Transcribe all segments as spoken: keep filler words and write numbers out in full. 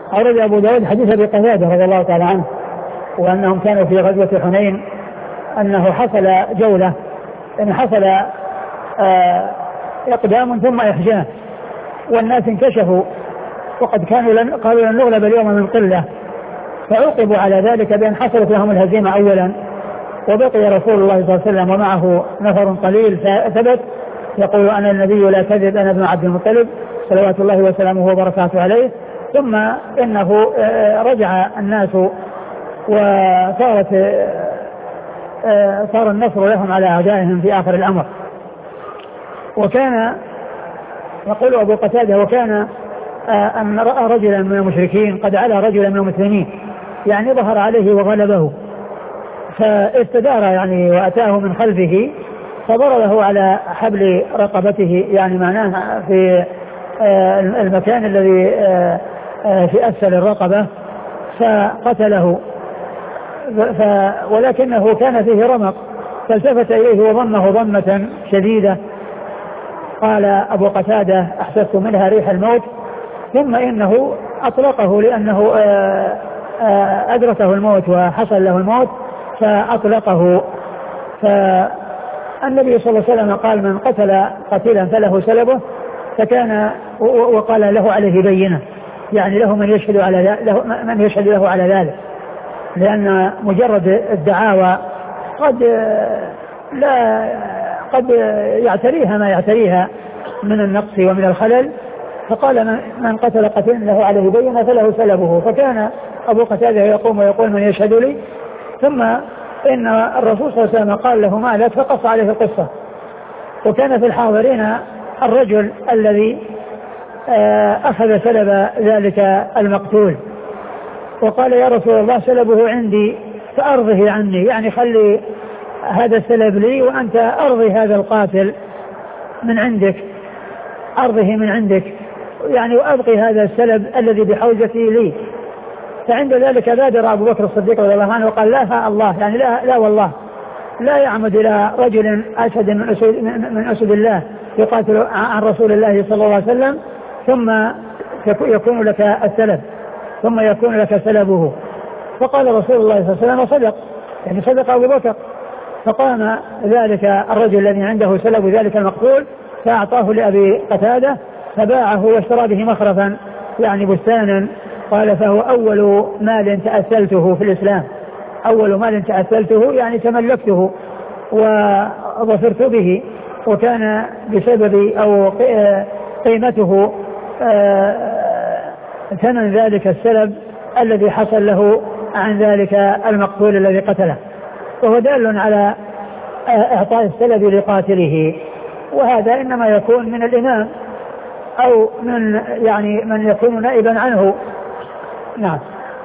أورد أبو داود حديث أبي قتادة رضي الله تعالى عنه وأنهم كانوا في غزوة حنين أنه حصل جولة أن حصل آه إقدام ثم إحجام والناس انكشفوا وقد كانوا لن قالوا لن نغلب اليوم من قلة فعوقبوا على ذلك بأن حصلت لهم الهزيمة أولا وبقي رسول الله صلى الله عليه وسلم ومعه نفر قليل ثبت يقول أنا النبي لا كذب أنا ابن عبد المطلب صلوات الله وسلامه وبركاته عليه. ثم إنه رجع الناس وصارت صار النصر لهم على أعدائهم في آخر الأمر. وكان يقول أبو قتادة وكان أن رأى رجلا من المشركين قد علا رجلا من المسلمين يعني ظهر عليه وغلبه فاستدار يعني وأتاه من خلفه فضربه على حبل رقبته يعني معناه في المكان الذي في أسفل الرقبة فقتله ف ولكنه كان فيه رمق فالتفت إليه وضمه ضمة شديدة. قال أبو قتادة أحسست منها ريح الموت ثم إنه أطلقه لأنه أدركه الموت وحصل له الموت فأطلقه. فالنبي صلى الله عليه وسلم قال من قتل قتيلا فله سلبه فكان وقال له عليه بينة يعني له من يشهد على له من يشهد له على ذلك لأن مجرد الدعاوى قد لا قد يعتريها ما يعتريها من النقص ومن الخلل. فقال من قتل قتيلا له عليه بينة فله سلبه فكان أبو قتادة يقوم ويقول من يشهد لي. ثم إن الرسول صلى الله عليه وسلم قال له مالك فقص عليه القصة. وكان في الحاضرين الرجل الذي أخذ سلب ذلك المقتول وقال يا رسول الله سلبه عندي فأرضه عني يعني خلي هذا السلب لي وأنت أرضي هذا القاتل من عندك أرضه من عندك يعني وأبقي هذا السلب الذي بحوزتي لي. فعند ذلك بادر أبو بكر الصديق رضي الله عنه وقال لا الله يعني لا, لا والله لا يعمد إلى رجل أسد من أسد, من أسد الله يقاتل عن رسول الله صلى الله عليه وسلم ثم يكون لك السلب ثم يكون لك سلبه. فقال رسول الله صلى الله عليه وسلم صدق يعني صدق أبو بكر. فقام ذلك الرجل الذي عنده سلب ذلك المقتول فأعطاه لأبي قتادة فباعه واشترى به مخرفا يعني بستانا. قال فهو أول مال تأثلته في الإسلام أول مال تأثلته يعني تملكته وظفرت به وكان بسبب أو قيمته ثمن ذلك السلب الذي حصل له عن ذلك المقتول الذي قتله. وهو دال على إعطاء السلب لقاتله وهذا إنما يكون من الإمام أو من يعني من يكون نائبا عنه. نعم.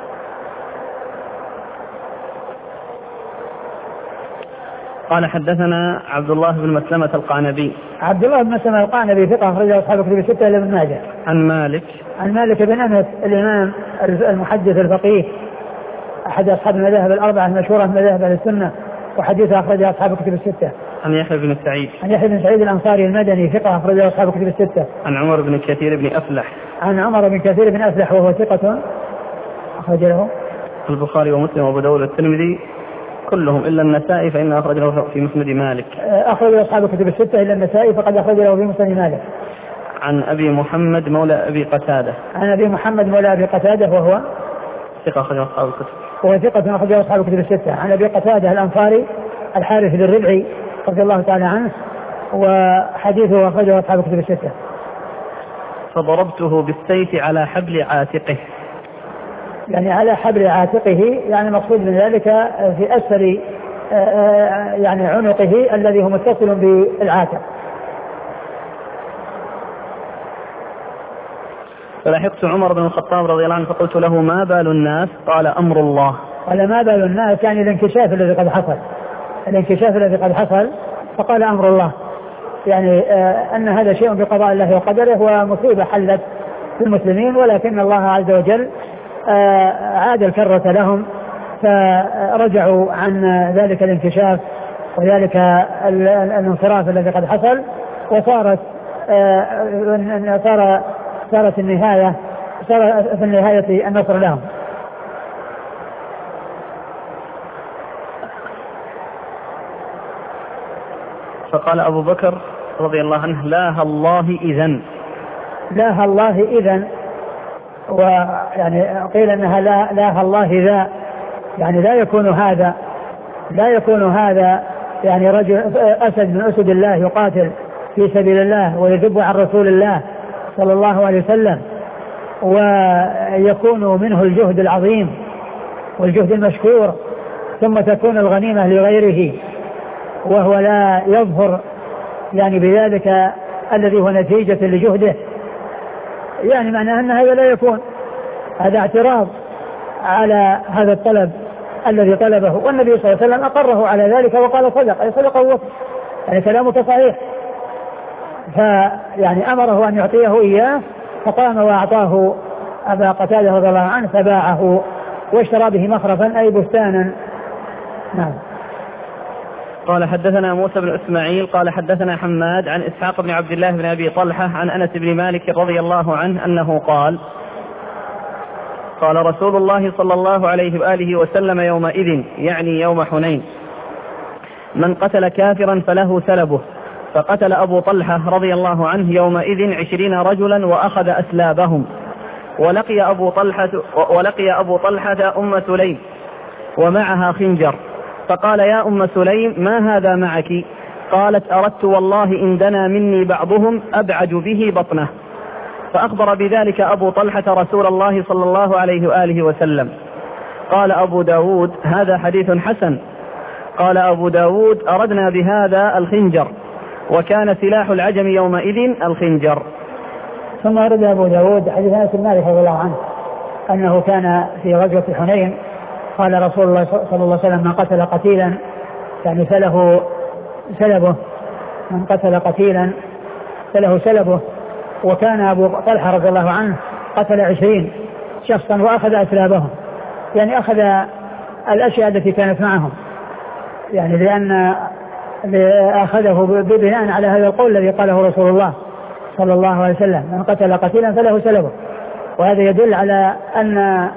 قال حدثنا عبد الله بن مسلمة القعنبي. عبد الله بن مسلمة القعنبي ثقة أخرجه أصحاب الكتب الستة إلا ابن ماجه. عن مالك. عن مالك بن أنس الإمام المحدث الفقيه أحد أصحاب المذاهب الأربعة المشهورة من مذاهب أهل السنة وحديث أخرجه أصحاب الكتب الستة. عن يحيى بن سعيد. عن يحيى بن سعيد الأنصاري المدني ثقة أخرجه أصحاب الكتب الستة. عن عمر بن كثير بن أفلح. عن عمر بن كثير بن أفلح وهو ثقة أخرج له البخاري ومسلم وأبو داود والترمذي كلهم إلا النسائي فإنه أخرج له في مسند مالك. أخرج أصحاب الكتب الستة إلا النسائي فقد أخرج له في مسند مالك. عن أبي محمد مولى أبي قتادة. عن أبي محمد مولى أبي قتادة وهو ثقة أخرج أصحاب الكتب. وهو ثقة أخرج أصحاب الكتب الستة. عن أبي قتادة الأنصاري الحارث بن الربعي رضي الله تعالى عنه وحديثه أخرجه أصحاب الكتب الستة. فضربته بالسيف على حبل عاتقه يعني على حبل عاتقه يعني مقصود من ذلك في أسفل يعني عنقه الذي هو متصل بالعاتق. فلحقت عمر بن الخطاب رضي الله عنه فقلت له ما بال الناس؟ قال أمر الله. قال ما بال الناس يعني الانكشاف الذي قد حصل الانكشاف الذي قد حصل فقال أمر الله يعني آه أن هذا شيء بقضاء الله وقدره ومصيبة حلت في المسلمين ولكن الله عز وجل آه عاد الكرة لهم فرجعوا عن ذلك الانكشاف وذلك الانصراف الذي قد حصل وصارت آه صار صارت النهاية صار في النهاية النصر لهم. فقال أبو بكر رضي الله عنه لا الله إذن، لا الله إذن، ويعني قيل أنها لا, لا الله ذا، يعني لا يكون هذا لا يكون هذا يعني رجل أسد من أسد الله يقاتل في سبيل الله ويذب عن رسول الله صلى الله عليه وسلم ويكون منه الجهد العظيم والجهد المشكور، ثم تكون الغنيمة لغيره وهو لا يظهر يعني بذلك الذي هو نتيجة لجهده، يعني معناه أن هذا لا يكون، هذا اعتراض على هذا الطلب الذي طلبه، والنبي صلى الله عليه وسلم أقره على ذلك وقال صدق، أي صدق هو، يعني كلامك صحيح، فيعني أمره أن يعطيه إياه، فقام وأعطاه أبا قتادة رضي الله عنه فباعه واشترى به مخرفا أي بستانا. نعم. قال حدثنا موسى بن إسماعيل قال حدثنا حماد عن إسحاق بن عبد الله بن أبي طلحة عن أنس بن مالك رضي الله عنه أنه قال قال رسول الله صلى الله عليه وآله وسلم يومئذ يعني يوم حنين من قتل كافرا فله سلبه، فقتل أبو طلحة رضي الله عنه يومئذ عشرين رجلا وأخذ أسلابهم، ولقي أبو طلحة, ولقي أبو طلحة أم سليم ومعها خنجر، فقال يا أم سليم ما هذا معك؟ قالت أردت والله إن دنا مني بعضهم أبعج به بطنه، فأخبر بذلك أبو طلحة رسول الله صلى الله عليه وآله وسلم. قال أبو داود هذا حديث حسن. قال أبو داود أردنا بهذا الخنجر، وكان سلاح العجم يومئذ الخنجر. ثم أرد أبو داود حديث أنس بن مالك رضي الله عنه أنه كان في غزوة حنين قال رسول الله صلى الله عليه وسلم من قتل قتيلا يعني فله سلبه، من قتل قتيلا فله سلبه، وكان أبو طلحة رضي الله عنه قتل عشرين شخصا وأخذ أسلابهم، يعني أخذ الأشياء التي كانت معهم، يعني لأن أخذه بناء على هذا القول الذي قاله رسول الله صلى الله عليه وسلم من قتل قتيلا فله سلبه، وهذا يدل على أن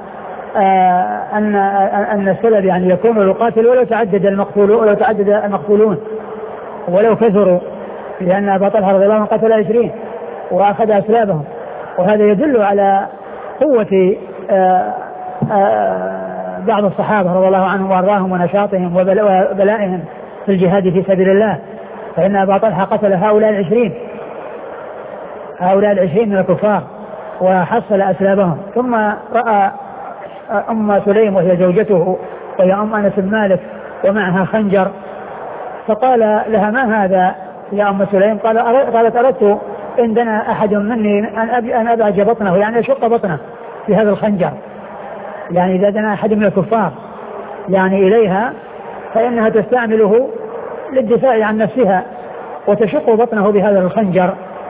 آه أن أن السلب يعني يكون للقاتل ولو تعدد المقتولون ولو تعدد المقتولون ولو كثروا، لأن أبا طلحة رضي الله عنه قتل عشرين وأخذ أسلابهم، وهذا يدل على قوة آه آه بعض الصحابة رضي الله عنهم وأرضاهم ونشاطهم وبلائهم في الجهاد في سبيل الله، فإن أبا طلحة قتل هؤلاء العشرين هؤلاء العشرين من الكفار وحصل أسلابهم. ثم رأى أم سليم وهي زوجته وهي أم أنس بن مالك ومعها خنجر، فقال لها ما هذا يا أم سليم؟ قال قالت أردت إن دنا أحد مني أن أبعج بطنه، يعني أشق بطنه في هذا الخنجر، يعني إذا دنا أحد من الكفار يعني إليها فإنها تستعمله للدفاع عن نفسها وتشق بطنه بهذا الخنجر.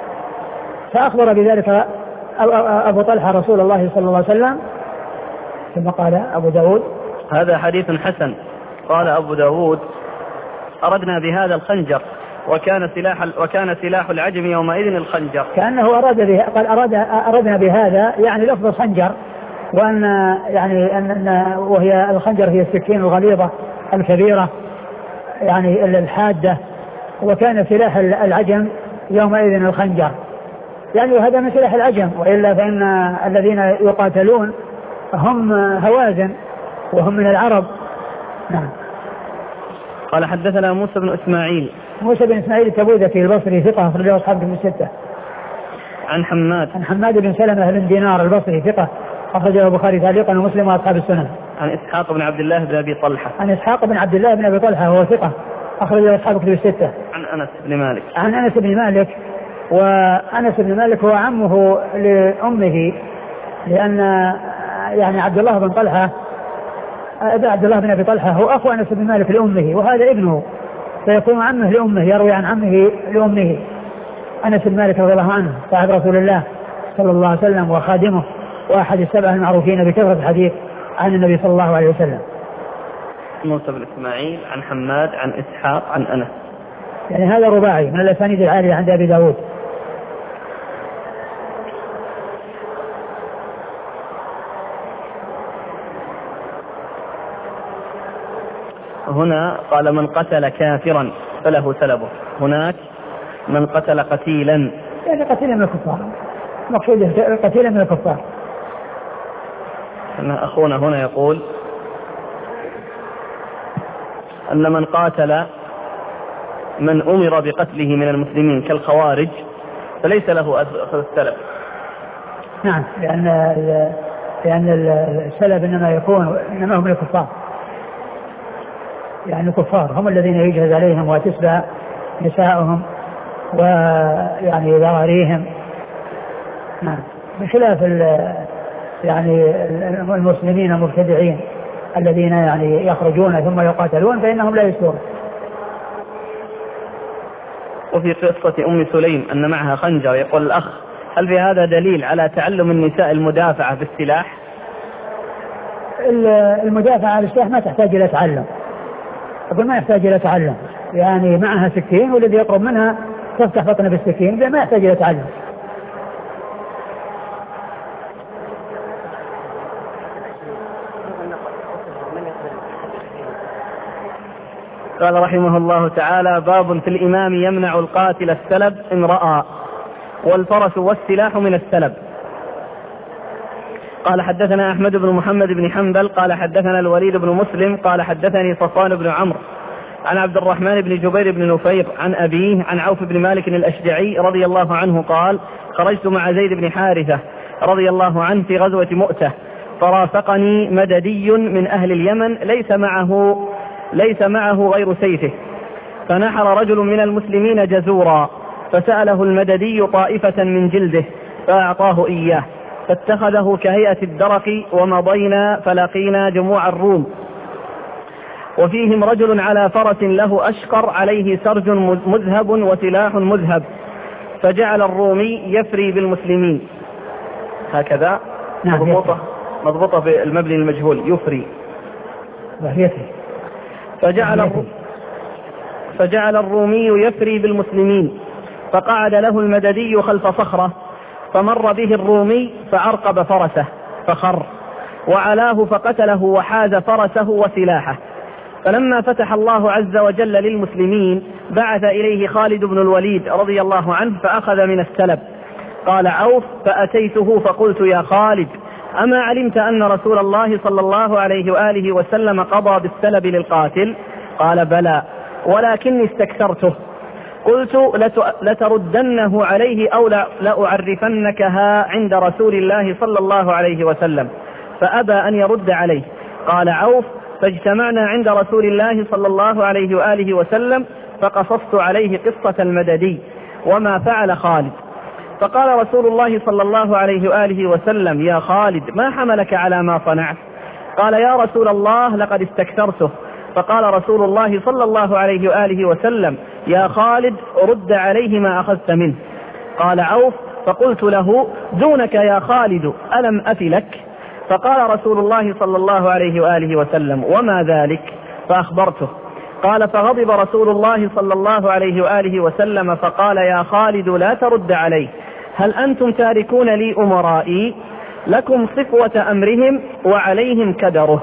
فأخبر بذلك أبو طلحة رسول الله صلى الله عليه وسلم. ثم قال أبو داود هذا حديث حسن. قال أبو داود أردنا بهذا الخنجر وكان سلاح وكان سلاح العجم يومئذ الخنجر، كأنه أراد به قال أراد أردنا بهذا يعني لفظ الخنجر، وأن يعني أن وهي الخنجر هي السكين الغليظة الكبيرة يعني الحادة، وكان سلاح العجم يومئذ الخنجر، يعني هذا من سلاح العجم، وإلا فإن الذين يقاتلون هم هوازن وهم من العرب. نعم. قال حدثنا موسى بن إسماعيل موسى بن إسماعيل التبوذكي البصري ثقة أخرجه أصحاب الكتب الستة. عن حماد عن حماد بن سلمة بن دينار البصري ثقة أخرجه البخاري تعليقا ومسلم وأصحاب السنن. عن إسحاق بن عبد الله بن أبي طلحة عن إسحاق بن عبد الله بن أبي طلحة وهو ثقة أخرجه أصحاب الكتب الستة. عن أنس بن مالك عن أنس بن مالك، وأنس بن مالك هو عمه لأمه، لأن يعني عبد الله بن طلحة عبد الله بن أبي طلحة هو أخو أنس بن مالك لأمه، وهذا ابنه فيكون عمه لأمه، يروي عن عمه لأمه. أنس بن مالك رضي الله عنه صاحب رسول الله صلى الله عليه وسلم وخادمه، وأحد السبع المعروفين بكثرة الحديث عن النبي صلى الله عليه وسلم. موسى بن إسماعيل عن حماد عن إسحاق عن أنس، يعني هذا رباعي من الأسانيد العالية عند أبي داود. هنا قال من قتل كافرا فله سلبه، هناك من قتل قتيلا، يعني قتيلا من الكفار، مقصود قتيلا من الكفار. أن أخونا هنا يقول أن من قاتل من أمر بقتله من المسلمين كالخوارج فليس له أخذ السلب. نعم، لأن لأن السلب إنما يكون إنما هم الكفار، يعني الكفار هم الذين يجهز عليهم وتسبى نساؤهم ويعني ذراريهم. نعم، بخلاف يعني المسلمين المبتدعين الذين يعني يخرجون ثم يقاتلون فإنهم لا يسلمون. وفي قصة أم سليم أن معها خنجر، يقول الأخ هل في هذا دليل على تعلم النساء المدافعة بالسلاح؟ المدافعة بالسلاح ما تحتاج إلى تعلم، أقول ما يحتاج إلى تعلم، يعني معها سكين والذي يقرب منها تفتح بطنه بالسكين، ما يحتاج إلى تعلم. قال رحمه الله تعالى: باب في الإمام يمنع القاتل السلب إن رأى، والفرس والسلاح من السلب. قال حدثنا أحمد بن محمد بن حنبل قال حدثنا الوليد بن مسلم قال حدثني صفوان بن عمرو عن عبد الرحمن بن جبير بن نفير عن أبيه عن عوف بن مالك الأشجعي رضي الله عنه قال: خرجت مع زيد بن حارثة رضي الله عنه في غزوة مؤتة، فرافقني مددي من أهل اليمن ليس معه ليس معه غير سيفه، فنحر رجل من المسلمين جزورا، فسأله المددي طائفة من جلده فأعطاه إياه، فاتخذه كهيئة الدرق، ومضينا فلقينا جموع الروم، وفيهم رجل على فرس له أشقر عليه سرج مذهب وسلاح مذهب، فجعل الرومي يفري بالمسلمين. هكذا مضبوطة مضبوطة في المبني المجهول يفري. فجعل فجعل الرومي يفري بالمسلمين، فقعد له المددي خلف صخرة، فمر به الرومي فعرقب فرسه فخر، وعلاه فقتله وحاز فرسه وسلاحه. فلما فتح الله عز وجل للمسلمين بعث إليه خالد بن الوليد رضي الله عنه فأخذ من السلب. قال عوف: فأتيته فقلت: يا خالد، أما علمت أن رسول الله صلى الله عليه وآله وسلم قضى بالسلب للقاتل؟ قال: بلى، ولكني استكثرته. قلت: لتردنه عليه أو لأعرفنكها عند رسول الله صلى الله عليه وسلم، فأبى أن يرد عليه. قال عوف: فاجتمعنا عند رسول الله صلى الله عليه وآله وسلم، فقصصت عليه قصة المددي وما فعل خالد. فقال رسول الله صلى الله عليه وآله وسلم: يا خالد، ما حملك على ما صنعت؟ قال: يا رسول الله، لقد استكثرته. فقال رسول الله صلى الله عليه وآله وسلم: يا خالد، رد عليه ما أخذت منه. قال عوف: فقلت له: دونك يا خالد، ألم أفلك؟ فقال رسول الله صلى الله عليه وآله وسلم: وما ذلك؟ فأخبرته. قال: فغضب رسول الله صلى الله عليه وآله وسلم فقال: يا خالد، لا ترد عليه، هل أنتم تاركون لي أمرائي؟ لكم صفوة أمرهم وعليهم كدره.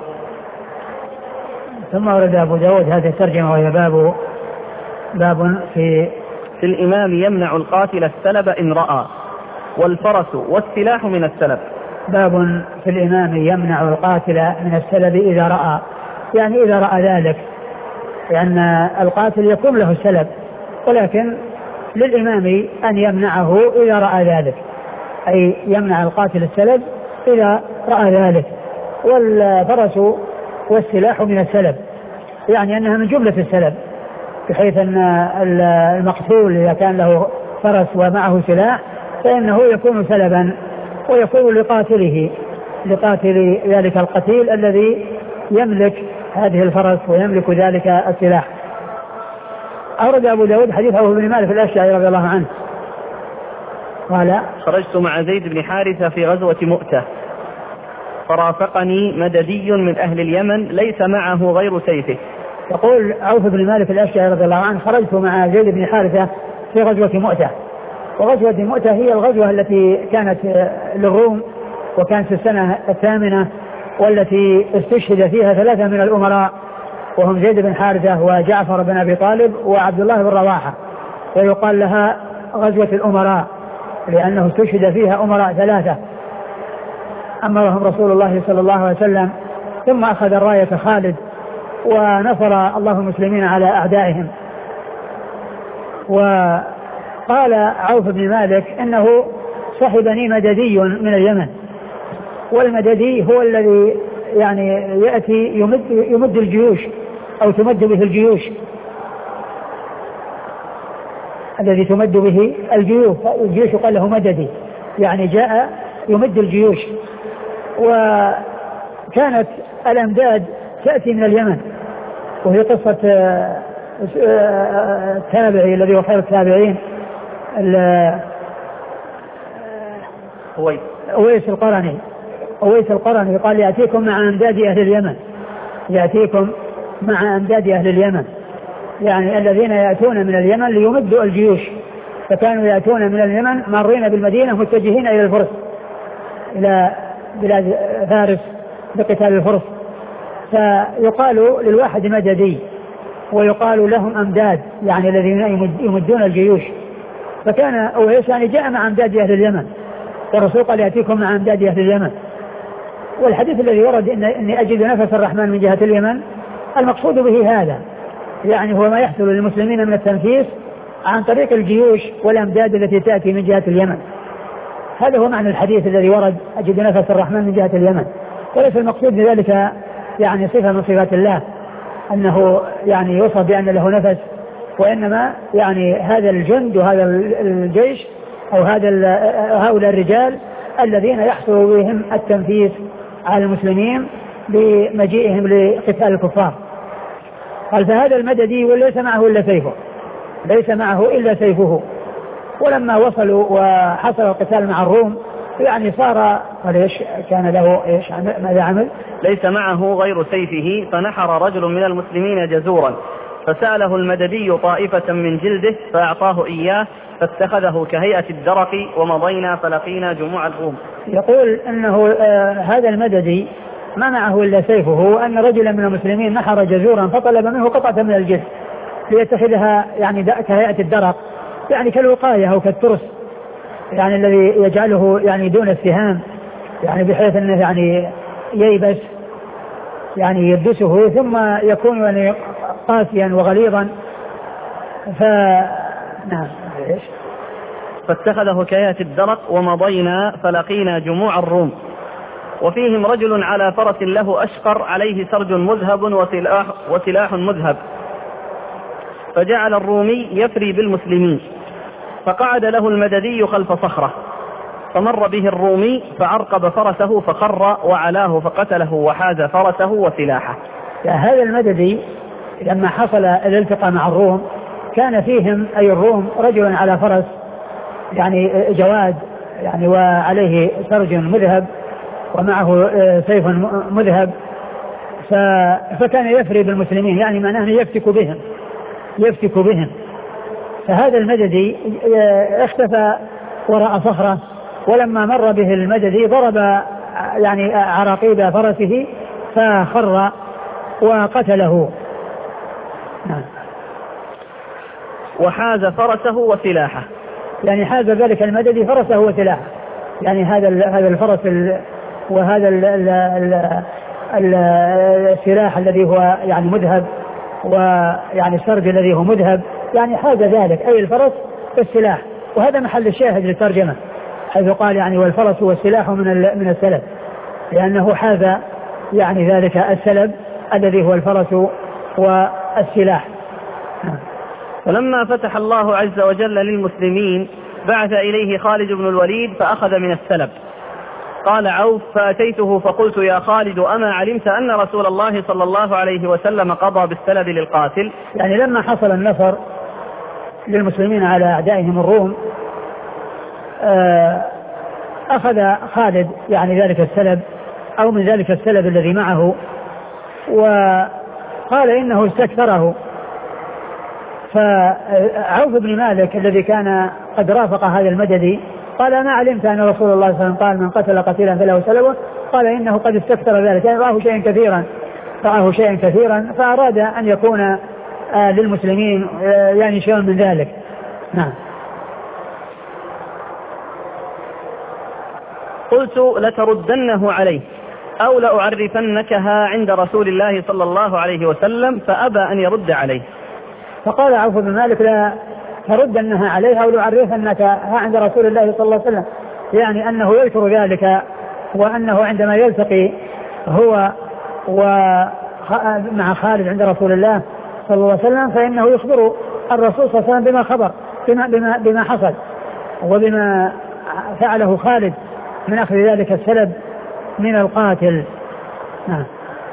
ثم ورد أبو داود هذه الترجمة، وهي باب باب في في الإمام يمنع القاتل السلب إن رأى، والفرس والسلاح من السلب. باب في الإمام يمنع القاتل من السلب إذا رأى، يعني إذا رأى ذلك، لأن القاتل يكون له السلب، ولكن للإمام أن يمنعه إذا رأى ذلك، أي يمنع القاتل السلب إذا رأى ذلك. والفرس والسلاح من السلب، يعني أنها من جملة السلب، بحيث أن المقتول إذا كان له فرس ومعه سلاح فإنه يكون سلبا، ويكون لقاتله لقاتل ذلك القتيل الذي يملك هذه الفرس ويملك ذلك السلاح. أورد أبو داود حديث عوف بن مالك الأشجعي رضي الله عنه قال: خرجت مع زيد بن حارثة في غزوة مؤتة، فرافقني مددي من أهل اليمن ليس معه غير سيفه. يقول عوف بن مالك الأشجعي رضي الله عنه: خرجت مع زيد بن حارثة في غزوة مؤتة. وغزوة مؤتة هي الغزوة التي كانت للروم، وكانت في السنة الثامنة، والتي استشهد فيها ثلاثة من الأمراء وهم زيد بن حارثة وجعفر بن أبي طالب وعبد الله بن رواحة، ويقال لها غزوة الأمراء لأنه استشهد فيها أمراء ثلاثة أمرهم رسول الله صلى الله عليه وسلم، ثم أخذ الراية خالد ونصر الله المسلمين على أعدائهم. وقال عوف بن مالك إنه صحبني مددي من اليمن، والمددي هو الذي يعني يأتي يمد, يمد الجيوش أو تمد به الجيوش، الذي تمد به الجيوش الجيوش قال له مددي، يعني جاء يمد الجيوش. وكانت الأمداد تأتي من اليمن، وهي قصة التابعي الذي هو خير التابعين أويس القرني أويس القرني قال يأتيكم مع أمداد أهل اليمن، يأتيكم مع أمداد أهل اليمن، يعني الذين يأتون من اليمن ليمدوا الجيوش، فكانوا يأتون من اليمن مارين بالمدينة متجهين إلى الفرس، إلى بلاد فارس بقتال الفرس، فيقال للواحد مددي ويقال لهم أمداد، يعني الذين يمدون الجيوش. فكان أويس يعني جاء مع أمداد أهل اليمن، والرسول قال يأتيكم مع أمداد أهل اليمن. والحديث الذي ورد إن إني أجد نفس الرحمن من جهة اليمن، المقصود به هذا، يعني هو ما يحصل للمسلمين من التنفيس عن طريق الجيوش والأمداد التي تأتي من جهة اليمن. هذا هو معنى الحديث الذي ورد أجد نفس الرحمن من جهة اليمن، وليس المقصود بذلك يعني صفة من صفات الله أنه يعني يوصف بأن له نفس، وإنما يعني هذا الجند وهذا الجيش أو هذا هؤلاء الرجال الذين يحصل بهم التنفيس على المسلمين بمجيئهم لقتال الكفار. قال فهذا المددي وليس معه إلا سيفه، ليس معه إلا سيفه. ولما وصلوا وحصل القتال مع الروم يعني صار ليش كان له ايش ماذا عمل؟ ليس معه غير سيفه، فنحر رجل من المسلمين جزورا، فسأله المددي طائفة من جلده فأعطاه إياه، فاتخذه كهيئة الدرق، ومضينا فلقينا جموع الروم. يقول أنه آه هذا المددي ما معه إلا سيفه، وأن رجلا من المسلمين نحر جزورا فطلب منه قطعة من الجلد ليتخذها يعني كهيئة الدرق، يعني كالوقاية أو كالترس، يعني الذي يجعله يعني دون السهام، يعني بحيث أنه يعني ييبس يعني يلبسه ثم يكون يعني قاسيا وغليظا. ف نعم ايش فاتخذه كهيئة الدرق، ومضينا فلقينا جموع الروم، وفيهم رجل على فرس له أشقر عليه سرج مذهب وسلاح, وسلاح مذهب، فجعل الرومي يفري بالمسلمين، فقعد له المددي خلف صخرة، فمر به الرومي فعرقب فرسه فخر وعلاه فقتله وحاز فرسه وسلاحه. هذا المددي لما حصل الالتقاء مع الروم كان فيهم أي الروم رجل على فرس يعني جواد يعني وعليه سرج مذهب ومعه سيف مذهب، فكان يفري بالمسلمين، يعني معناه يفتك بهم يفتك بهم. فهذا المددي اختفى وراء صخرة، ولما مر به المددي ضرب يعني عراقيب فرسه فخر وقتله. نعم. وحاز فرسه وسلاحه، يعني حاز ذلك المددي فرسه وسلاحه، يعني هذا هذا الفرس وهذا ال ال ال السلاح الذي هو يعني مذهب، ويعني السرج الذي هو مذهب، يعني حاز ذلك أي الفرس والسلاح. وهذا محل الشاهد للترجمة، حيث قال يعني والفرس والسلاح من من السلب، لأنه حاز يعني ذلك السلب الذي هو الفرس والسلاح. ولما فتح الله عز وجل للمسلمين بعث إليه خالد بن الوليد فأخذ من السلب. قال عوف فأتيته فقلت يا خالد أما علمت أن رسول الله صلى الله عليه وسلم قضى بالسلب للقاتل؟ يعني لما حصل النصر للمسلمين على أعدائهم الروم أخذ خالد يعني ذلك السلب أو من ذلك السلب الذي معه، وقال إنه استكثره. فعوف بن مالك الذي كان قد رافق هذا المددي قال ما علمت أن رسول الله صلى الله عليه وسلم قال من قتل قتيلا فله سلبه، قال إنه قد استكثر ذلك، يعني راه شيئا كثيرا رآه شيئا كثيرا فأراد أن يكون آه للمسلمين آه يعني شيء من ذلك. نعم. قلت لتردنه عليه أو لأعرفنكها عند رسول الله صلى الله عليه وسلم، فأبى أن يرد عليه. فقال عوف بن مالك لا تردنها عليه أو لأعرفنكها عند رسول الله صلى الله عليه وسلم، يعني أنه يذكر ذلك، وأنه عندما يلتقي هو ومع خالد عند رسول الله صلى الله عليه وسلم فإنه يخبر الرسول صلى الله عليه وسلم بما خبر بما, بما, بما حصل وبما فعله خالد من أخذ ذلك السلب من القاتل. نعم.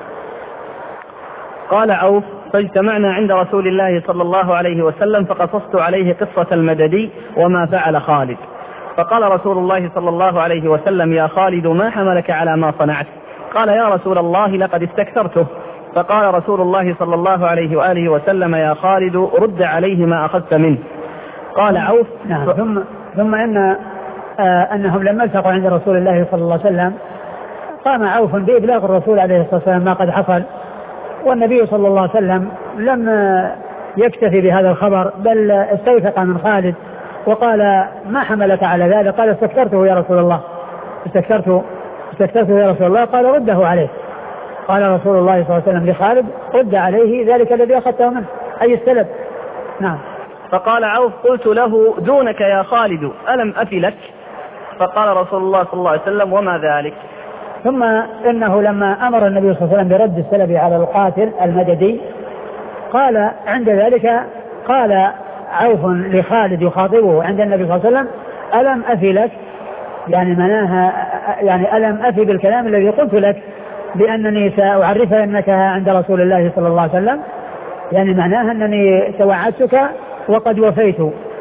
قال عوف فاجتمعنا عند رسول الله صلى الله عليه وسلم فقصصت عليه قصة المددي وما فعل خالد، فقال رسول الله صلى الله عليه وسلم يا خالد ما حملك على ما صنعت؟ قال يا رسول الله لقد استكثرته. فقال رسول الله صلى الله عليه وآله وسلم يا خالد رد عليه ما أخذت منه. قال عوف نعم. ثم, ثم إن آه أنهم لما التقوا عند رسول الله صلى الله عليه وسلم قام عوف بإبلاغ الرسول عليه الصلاة والسلام ما قد حصل، والنبي صلى الله عليه وسلم لم يكتفي بهذا الخبر بل استوثق من خالد وقال ما حملك على ذلك؟ قال استكثرته يا رسول الله استكثرته استكثرته يا رسول الله. قال رده عليه. قال رسول الله صلى الله عليه وسلم لخالد رد عليه ذلك الذي أخذته منه أي السلب. نعم. فقال عوف قلت له دونك يا خالد ألم أفي لك؟ فقال رسول الله صلى الله عليه وسلم وما ذلك؟ ثم إنه لما أمر النبي صلى الله عليه وسلم برد السلب على القاتل المددي قال عند ذلك قال عوف لخالد يخاطبه عند النبي صلى الله عليه وسلم ألم أفي لك؟ يعني مناها يعني ألم أفي بالكلام الذي قلت لك بأنني سأعرف أنك عند رسول الله صلى الله عليه وسلم، يعني معناها أنني توعدتك وقد وفيت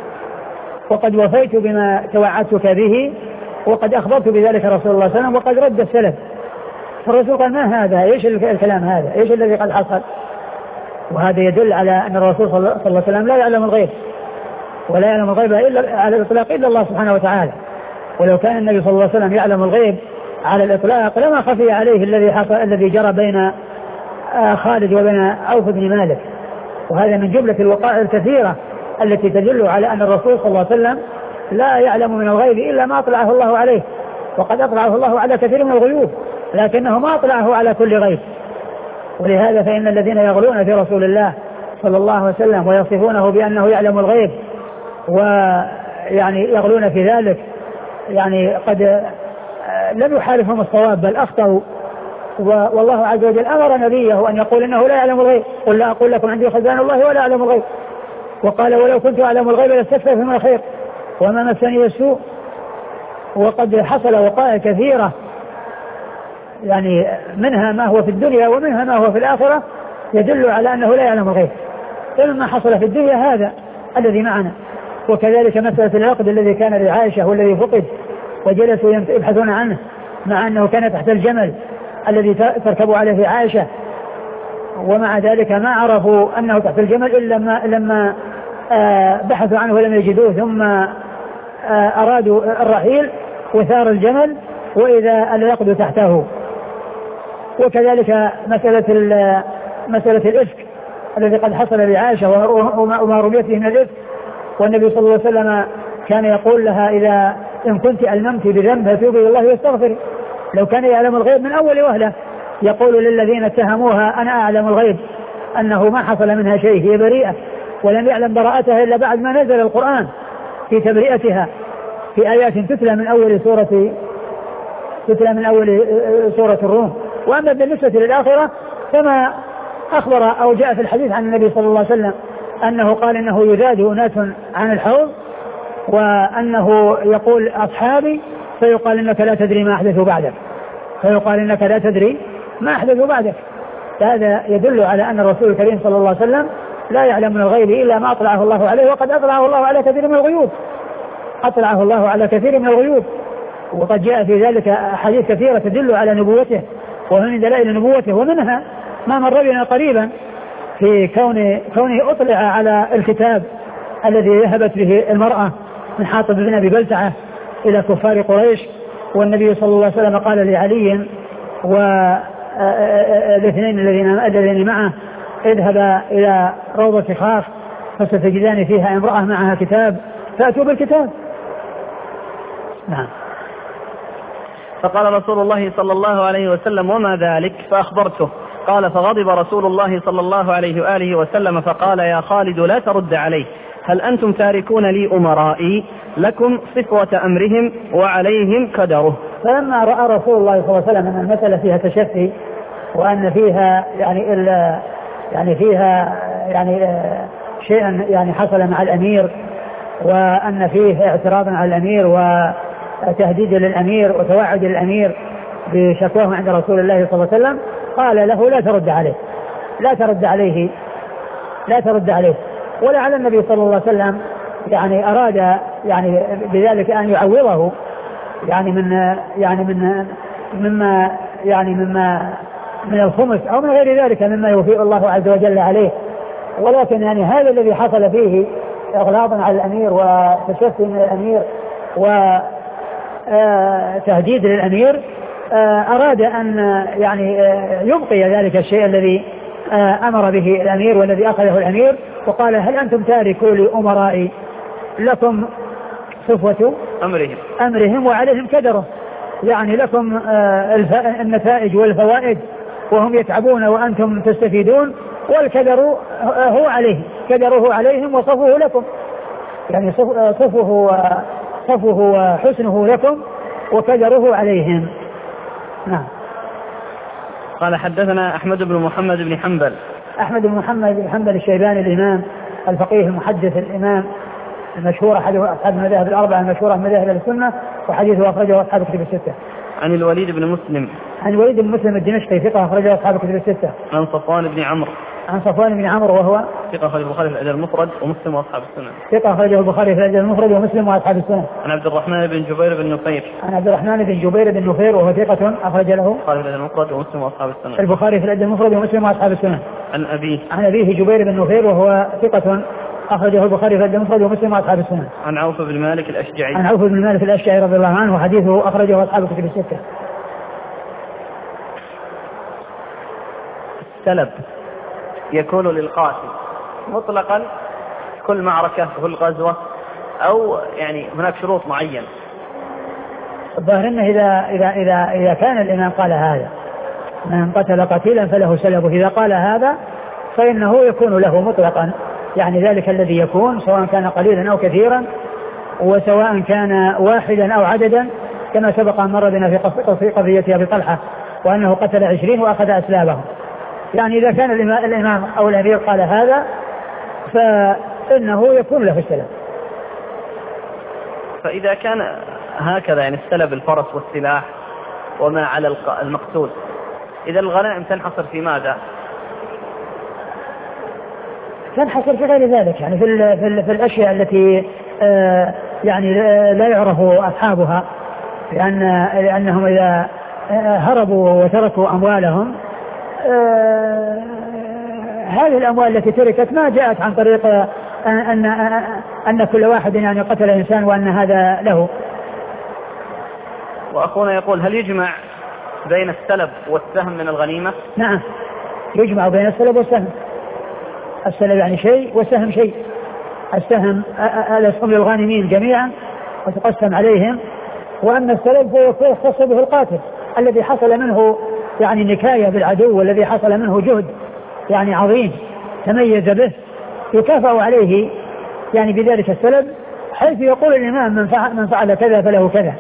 وقد وفيت بما توعدتك به وقد أخبرت بذلك رسول الله صلى الله عليه وسلم وقد رد السلف. فالرسول قال ما هذا؟ إيش الكلام هذا؟ إيش الذي قد حصل؟ وهذا يدل على أن الرسول صلى الله عليه وسلم لا يعلم الغيب ولا يعلم الغيب إلا على الإطلاق إلا الله سبحانه وتعالى، ولو كان النبي صلى الله عليه وسلم يعلم الغيب على الإطلاق لما خفي عليه الذي حصل الذي جرى بين خالد وبين عوف بن مالك. وهذا من جملة الوقائع الكثيرة التي تدل على أن الرسول صلى الله عليه وسلم لا يعلم من الغيب إلا ما أطلعه الله عليه، وقد أطلعه الله على كثير من الغيوب لكنه ما أطلعه على كل غيب. ولهذا فإن الذين يغلون في رسول الله صلى الله عليه وسلم ويصفونه بأنه يعلم الغيب ويعني يغلون في ذلك يعني قد لم يحالفهم الصواب بل أخطأوا. والله عز وجل أمر نبيه أن يقول إنه لا يعلم الغيب، قل لا أقول لكم عندي خزائن الله ولا أعلم الغيب، وقال ولو كنت أعلم الغيب لاستكثرت من الخير وما مسني السوء. وقد حصل وقائع كثيرة يعني منها ما هو في الدنيا ومنها ما هو في الآخرة يدل على أنه لا يعلم الغيب، فلما حصل في الدنيا هذا الذي معنا. وكذلك مسألة العقد الذي كان لعائشة والذي فقد وجلسوا يبحثون عنه مع أنه كان تحت الجمل الذي تركب عليه في عائشة، ومع ذلك ما عرفوا أنه تحت الجمل إلا لما, لما بحثوا عنه ولم يجدوه، ثم أرادوا الرحيل وثار الجمل وإذا العقد تحته. وكذلك مسألة مسألة الإفك الذي قد حصل لعائشة وما رميته من الإفك، والنبي صلى الله عليه وسلم كان يقول لها إذا إن كنت ألممت بذنب فتوبي إلى الله واستغفري. لو كان يعلم الغيب من أول وهلة يقول للذين اتهموها أنا أعلم الغيب أنه ما حصل منها شيء، هي بريئة، ولم يعلم براءتها إلا بعد ما نزل القرآن في تبرئتها في آيات تتلى من أول سورة تتلى من أول سورة الروم. وأما بالنسبة للآخرة فما أخبر أو جاء في الحديث عن النبي صلى الله عليه وسلم أنه قال إنه يزاد أناس عن الحوض وأنه يقول أصحابي فيقال إنك لا تدري ما أحدثوا بعدك فيقال إنك لا تدري ما أحدثوا بعدك. هذا يدل على أن الرسول الكريم صلى الله عليه وسلم لا يعلم من الغيب إلا ما أطلعه الله عليه، وقد أطلعه الله على كثير من الغيوب أطلعه الله على كثير من الغيوب وقد جاء في ذلك أحاديث كثيرة تدل على نبوته ومن دلائل نبوته، ومنها ما مر بنا قريبا في كون كونه أطلع على الكتاب الذي ذهبت به المرأة من حاطب بن أبي بلتعة إلى كفار قريش، والنبي صلى الله عليه وسلم قال لعلي و الاثنين الذين الذين معه اذهب إلى روضة خاف فستجدان فيها امرأة معها كتاب فأتوا بالكتاب. نعم. فقال رسول الله صلى الله عليه وسلم وما ذلك؟ فأخبرته. قال فغضب رسول الله صلى الله عليه وآله وسلم فقال يا خالد لا ترد عليه، هل أنتم تاركون لي أمرائي لكم صفوة أمرهم وعليهم كدره. فلما رأى رسول الله صلى الله عليه وسلم أن المسألة فيها تشفي وأن فيها يعني إلا يعني فيها يعني شيئا يعني حصل مع الأمير وأن فيه اعتراض على الأمير وتهديد للأمير وتوعد للأمير بشكواه عند رسول الله صلى الله عليه وسلم قال له لا ترد عليه لا ترد عليه لا ترد عليه. ولعل النبي صلى الله عليه وسلم يعني أراد يعني بذلك أن يعوضه يعني من يعني من مما يعني مما من الخمس أو من غير ذلك مما يوفي الله عز وجل عليه. ولكن يعني هذا الذي حصل فيه إغلاظ على الأمير وتشفي من الأمير وتهديد للأمير أراد أن يعني يبقي ذلك الشيء الذي أمر به الأمير والذي أخذه الأمير وقال هل أنتم تاركوا لأمرائي لكم صفوة أمرهم أمرهم وعليهم كدره، يعني لكم النتائج والفوائد وهم يتعبون وأنتم تستفيدون والكدر هو عليهم كدره عليهم وصفه لكم، يعني صفه صفه وحسنه لكم وكدره عليهم. نعم. قال حدثنا أحمد بن محمد بن حنبل. أحمد بن محمد بن حنبل الشيباني الإمام الفقيه المحدث الإمام المشهور أحد أصحاب المذاهب الأربعة المشهورة من مذاهب السنة وحديثه أخرجه أصحاب الكتب الستة. عن الوليد بن مسلم. عن الوليد بن مسلم الدمشقي ثقة أخرجه أصحاب الكتب الستة. عن صفوان بن عمرو. عن صفوان بن عمرو وهو ثقة أخرجه البخاري في الأدب المفرد ومسلم وأصحاب السنن. ثقة أخرجه البخاري في الأدب المفرد ومسلم وأصحاب السنن. عن عبد الرحمن بن جبير بن نفير. عن عبد الرحمن بن جبير بن نفير وهو ثقة أخرج له البخاري في الأدب المفرد ومسلم وأصحاب السنن. البخاري في الأدب المفرد ومسلم وأصحاب السنن. عن أبيه. عن أبيه جبير بن نفير وهو ثقة أخرجه البخاري في الأدب المفرد ومسلم وأصحاب السنن. عن عوف بن مالك الأشجعي. عن عوف بن مالك الأشجعي رضي الله عنه وحديثه أخرجه أصحاب الكتب الستة. السلب يكون للقاتل مطلقا كل معركة كل غزوة أو يعني هناك شروط معينة؟ الظاهر أنه إذا, إذا, إذا, إذا كان الإمام قال هذا من قتل قتيلا فله سلبه، إذا قال هذا فإنه يكون له مطلقا، يعني ذلك الذي يكون سواء كان قليلا أو كثيرا وسواء كان واحدا أو عددا، كما سبق أن مر بنا في قضية أبي طلحة وأنه قتل عشرين وأخذ أسلابهم. يعني إذا كان الإمام أو الأمير قال هذا فإنه يكون له السلب. فإذا كان هكذا يعني السلب الفرس والسلاح وما على المقتول، إذا الغنائم تنحصر في ماذا؟ تنحصر في غير ذلك، يعني في, ال في, ال في الأشياء التي آه يعني لا يعرف أصحابها، لأن لأنهم إذا هربوا وتركوا أموالهم آه هذه الأموال التي تركت ما جاءت عن طريق أن, أن, أن كل واحد يعني قتل إنسان وأن هذا له. وأخونا يقول هل يجمع بين السلب والسهم من الغنيمة؟ نعم يجمع بين السلب والسهم. السلب يعني شيء والسهم شيء. السهم الأسهم للغانمين جميعا وتقسم عليهم، وأما السلب فيختص به القاتل الذي حصل منه يعني نكاية بالعدو والذي حصل منه جهد يعني عظيم تميز به يكافأ عليه يعني بذلك السلب، حيث يقول الإمام من فعل, من فعل كذا فله كذا.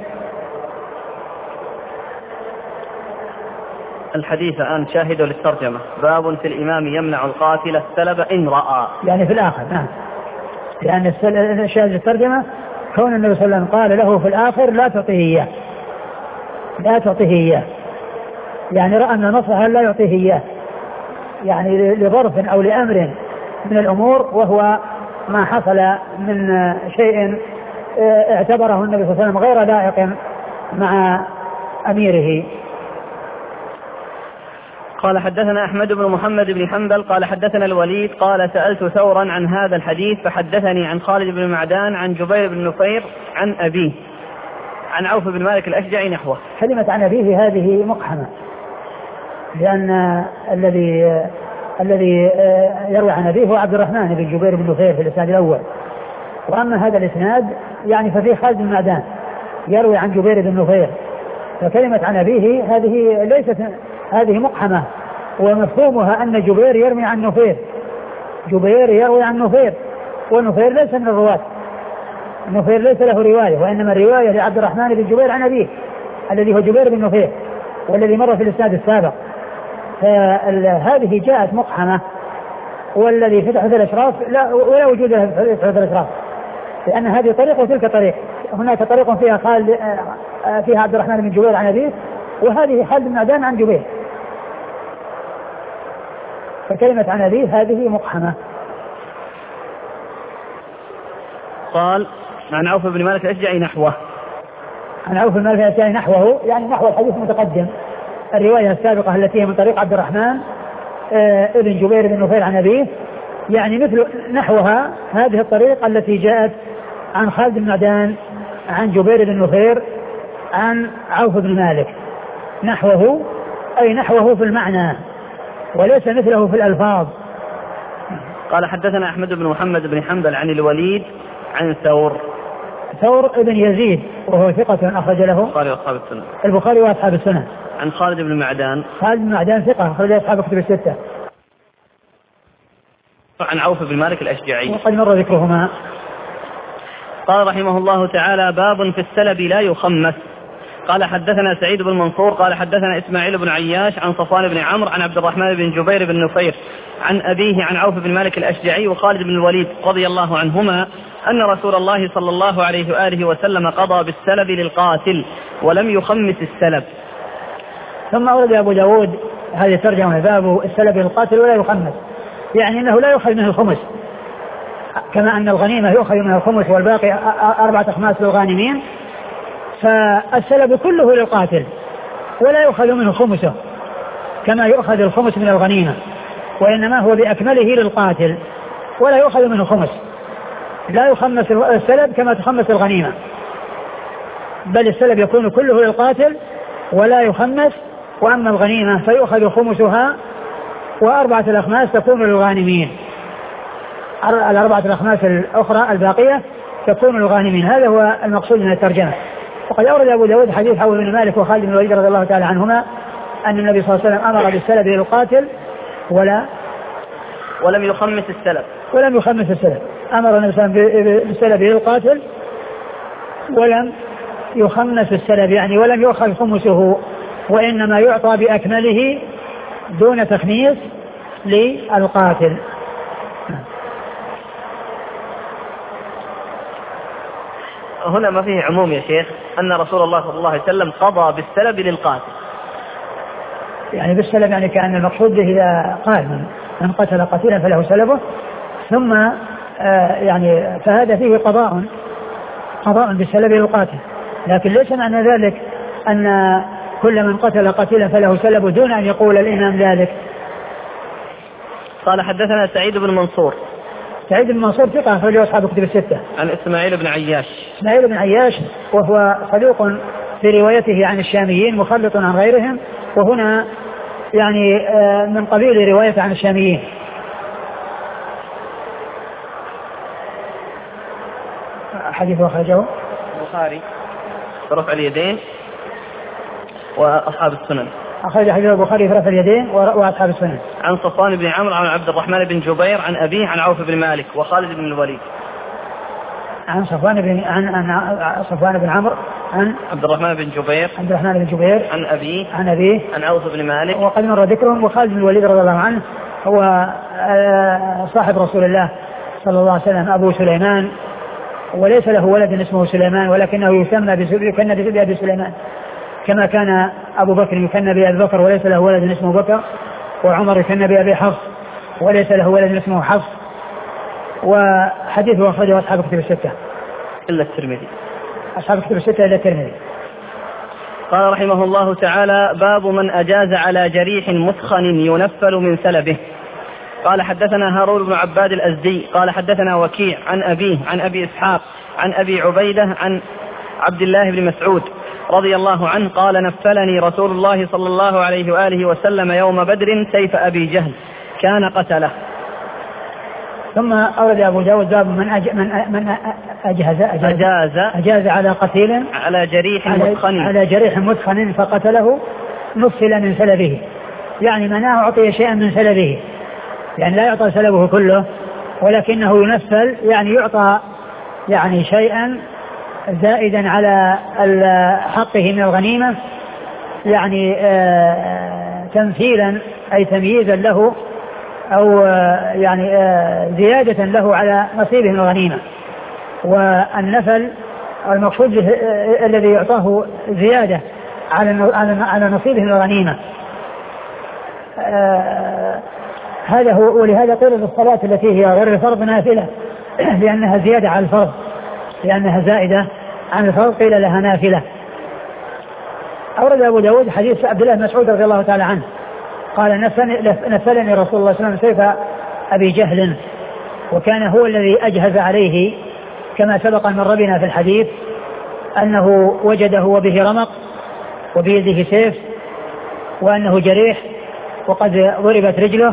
الحديث الآن شاهد للترجمة. باب في الإمام يمنع القاتل السلب إن رأى، يعني في الآخر. نعم، لأن شاهد الترجمة كون النبي صلى الله عليه وسلم قال له في الآخر لا تعطيه إياه لا تعطيه إياه، يعني رأى أن نصها لا يعطيه إياه، يعني لظرف أو لأمر من الأمور، وهو ما حصل من شيء اعتبره النبي صلى الله عليه وسلم غير لائق مع أميره. قال حدثنا أحمد بن محمد بن حنبل قال حدثنا الوليد قال سألت ثورا عن هذا الحديث فحدثني عن خالد بن معدان عن جبير بن نفير عن أبيه عن عوف بن مالك الأشجعي نحوه. كلمة عن أبيه هذه مقحمة، لأن الذي الذي يروي عن أبيه هو عبد الرحمن بن جبير بن نفير في الإسناد الأول. وأما هذا الإسناد يعني ففيه خالد بن معدان يروي عن جبير بن نفير، فكلمة عن أبيه هذه ليست هذه مقحمة، ومفهومها أن جبير يروي عن نفير، جبير يروي عن نفير، ونفير ليس من الرواة، نفير ليس له رواية، وإنما الرواية لعبد الرحمن بن جبير عن أبيه الذي هو جبير بن نفير والذي مر في الإسناد السابق. فهذه جاءت مقحمة، والذي في تحفة الأشراف لا ولا وجود له في تحفة الأشراف، لأن هذه طريق وتلك طريق، هناك طريق فيها خالد فيها عبد الرحمن بن جبير عن أبيه، وهذه خالد بن معدان عن جبير، فكلمة عن أبيه هذه مقحمة. قال عن عوف بن مالك الأشجعي نحوه، عن عوف بن مالك الأشجعي نحوه يعني نحو الحديث المتقدم، الرواية السابقة التي هي من طريق عبد الرحمن آه ابن جبير بن نفير عن أبيه، يعني مثل نحوها هذه الطريقة التي جاءت عن خالد بن معدان عن جبير بن نفير عن عوف بن مالك، نحوه أي نحوه في المعنى وليس مثله في الألفاظ. قال حدثنا أحمد بن محمد بن حنبل عن الوليد عن ثور، ثور ابن يزيد وهو ثقة أخرج له البخاري وأصحاب السنة، البخاري وأصحاب السنة. عن خالد بن معدان، خالد بن معدان ثقة أخرج أصحاب الكتب الستة. عن عوف بن مالك الأشجعي وقد مر ذكرهما. قال رحمه الله تعالى باب في السلب لا يخمس. قال حدثنا سعيد بن منصور قال حدثنا إسماعيل بن عياش عن صفوان بن عمرو عن عبد الرحمن بن جبير بن نفير عن أبيه عن عوف بن مالك الأشجعي وخالد بن الوليد رضي الله عنهما أن رسول الله صلى الله عليه وآله وسلم قضى بالسلب للقاتل ولم يخمس السلب. ثم أورد أبو داود هذه الترجمة باب السلب للقاتل ولا يخمس، يعني أنه لا يؤخذ منه الخمس، كما أن الغنيمة يؤخذ منها الخمس والباقي أربعة أخماس للغانمين، فالسلب كله للقاتل ولا يؤخذ منه خمسه كما يؤخذ الخمس من الغنيمة، وإنما هو بأكمله للقاتل ولا يؤخذ منه خمس، لا يخمس السلب كما تخمس الغنيمة، بل السلب يكون كله للقاتل ولا يخمس، وأما الغنيمة فيؤخذ خمسها وأربعة الأخماس تكون للغانمين، الأربعة الأخماس الأخرى الباقية تكون للغانمين. هذا هو المقصود من الترجمة. وقد أورد أبو داود حديث عوف بن مالك وخالد بن الوليد رضي الله تعالى عنهما أن النبي صلى الله عليه وسلم أمر بالسلب للقاتل ولا ولم يخمس السلب ولم يخمس السلب أمر النبي صلى الله عليه وسلم بالسلب للقاتل ولم يخمس السلب، يعني ولم يؤخذ خمسه، وإنما يعطى بأكمله دون تخميس للقاتل. هنا ما فيه عموم يا شيخ، أن رسول الله صلى الله عليه وسلم قضى بالسلب للقاتل، يعني بالسلب يعني كأن المقصود به إذا قال من, من قتل قتيلا فله سلبه، ثم آه يعني فهذا فيه قضاء قضاء بالسلب للقاتل، لكن ليس معنى ذلك أن كل من قتل قتيلا فله سلبه دون أن يقول الإمام ذلك. قال حدثنا سعيد بن منصور، سعيد بن منصور ثقة أخرجه أصحاب الكتب الستة. عن إسماعيل بن عياش، إسماعيل بن عياش وهو صدوق في روايته عن الشاميين مخلط عن غيرهم، وهنا يعني من قبيل رواية عن الشاميين. حديث أخرجه البخاري رفع اليدين وأصحاب السنن، أخرج حديث البخاري في رفع اليدين وأصحاب السنن. عن صفوان بن عمرو عن عبد الرحمن بن جبير عن أبيه عن عوف بن مالك وخالد بن الوليد. عن صفوان بن عن عن صفوان بن عمرو عن عبد الرحمن بن جبير عبد الرحمن بن جبير عن أبيه عن أبيه عن عوف بن مالك. وقد مر ذكرهم. وخالد بن الوليد رضي الله عنه هو صاحب رسول الله صلى الله عليه وسلم أبو سليمان، وليس له ولد اسمه سليمان، ولكنه يسمى يكنى بأبي سليمان، كما كان أبو بكر يكنى بأبي بكر وليس له ولد اسمه بكر، وعمر يكنى بأبي حفص وليس له ولد اسمه حفص. وحديثه أخرجه أصحاب الكتب الستة إلا الترمذي، أصحاب الكتب الستة إلا الترمذي. قال رحمه الله تعالى باب من أجاز على جريح مسخن ينفل من سلبه. قال حدثنا هارون بن عباد الأزدي قال حدثنا وكيع عن أبيه عن أبي إسحاق عن أبي عبيدة عن عبد الله بن مسعود رضي الله عنه قال نفلني رسول الله صلى الله عليه وآله وسلم يوم بدر سيف أبي جهل كان قتله. ثم أورد أبو داود باب من, أج... من, أ... من أجهز أجاز, أجاز, أجاز على قتيل على جريح على... مدخن على جريح مدخن فقتله نفل من سلبه، يعني مناه أعطي شيئا من سلبه، يعني لا يعطى سلبه كله ولكنه ينفل، يعني يعطى يعني شيئا زائدا على حقه من الغنيمة، يعني آه تمثيلا أي تمييزا له أو آه يعني آه زيادة له على نصيبه من الغنيمة. والنفل المقصود به آه الذي يعطاه زيادة على على نصيبه من الغنيمة. آه هذا هو، ولهذا قيل بالصلاة التي هي غير الفرض نافلة لأنها زيادة على الفرض، لأنها زائدة عن الفرض قيل لها نافلة. أورد أبو داود حديث عبد الله بن مسعود رضي الله تعالى عنه قال نفلني رسول الله صلى الله عليه وسلم سيف أبي جهل، وكان هو الذي أجهز عليه كما سبق مر بنا في الحديث أنه وجده وبه رمق وبيده سيف وأنه جريح وقد ضربت رجله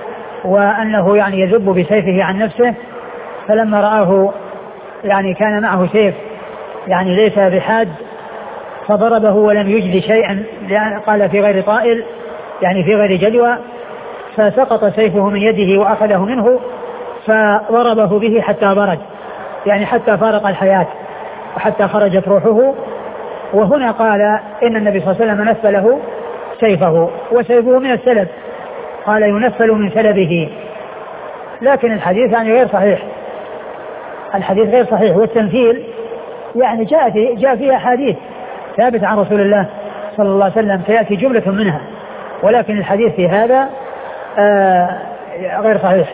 وأنه يعني يذب بسيفه عن نفسه، فلما رآه يعني كان معه سيف يعني ليس بحاد فضربه ولم يجد شيئا، لأن قال في غير طائل يعني في غير جدوى، فسقط سيفه من يده وأخذه منه فضربه به حتى برد، يعني حتى فارق الحياة وحتى خرجت روحه. وهنا قال إن النبي صلى الله عليه وسلم نفله سيفه، وسيفه من السلب، قال ينفل من سلبه، لكن الحديث يعني غير صحيح، الحديث غير صحيح. والتمثيل يعني جاء في جاء فيها أحاديث ثابتة عن رسول الله صلى الله عليه وسلم تأتي جملة منها، ولكن الحديث في هذا آه غير صحيح.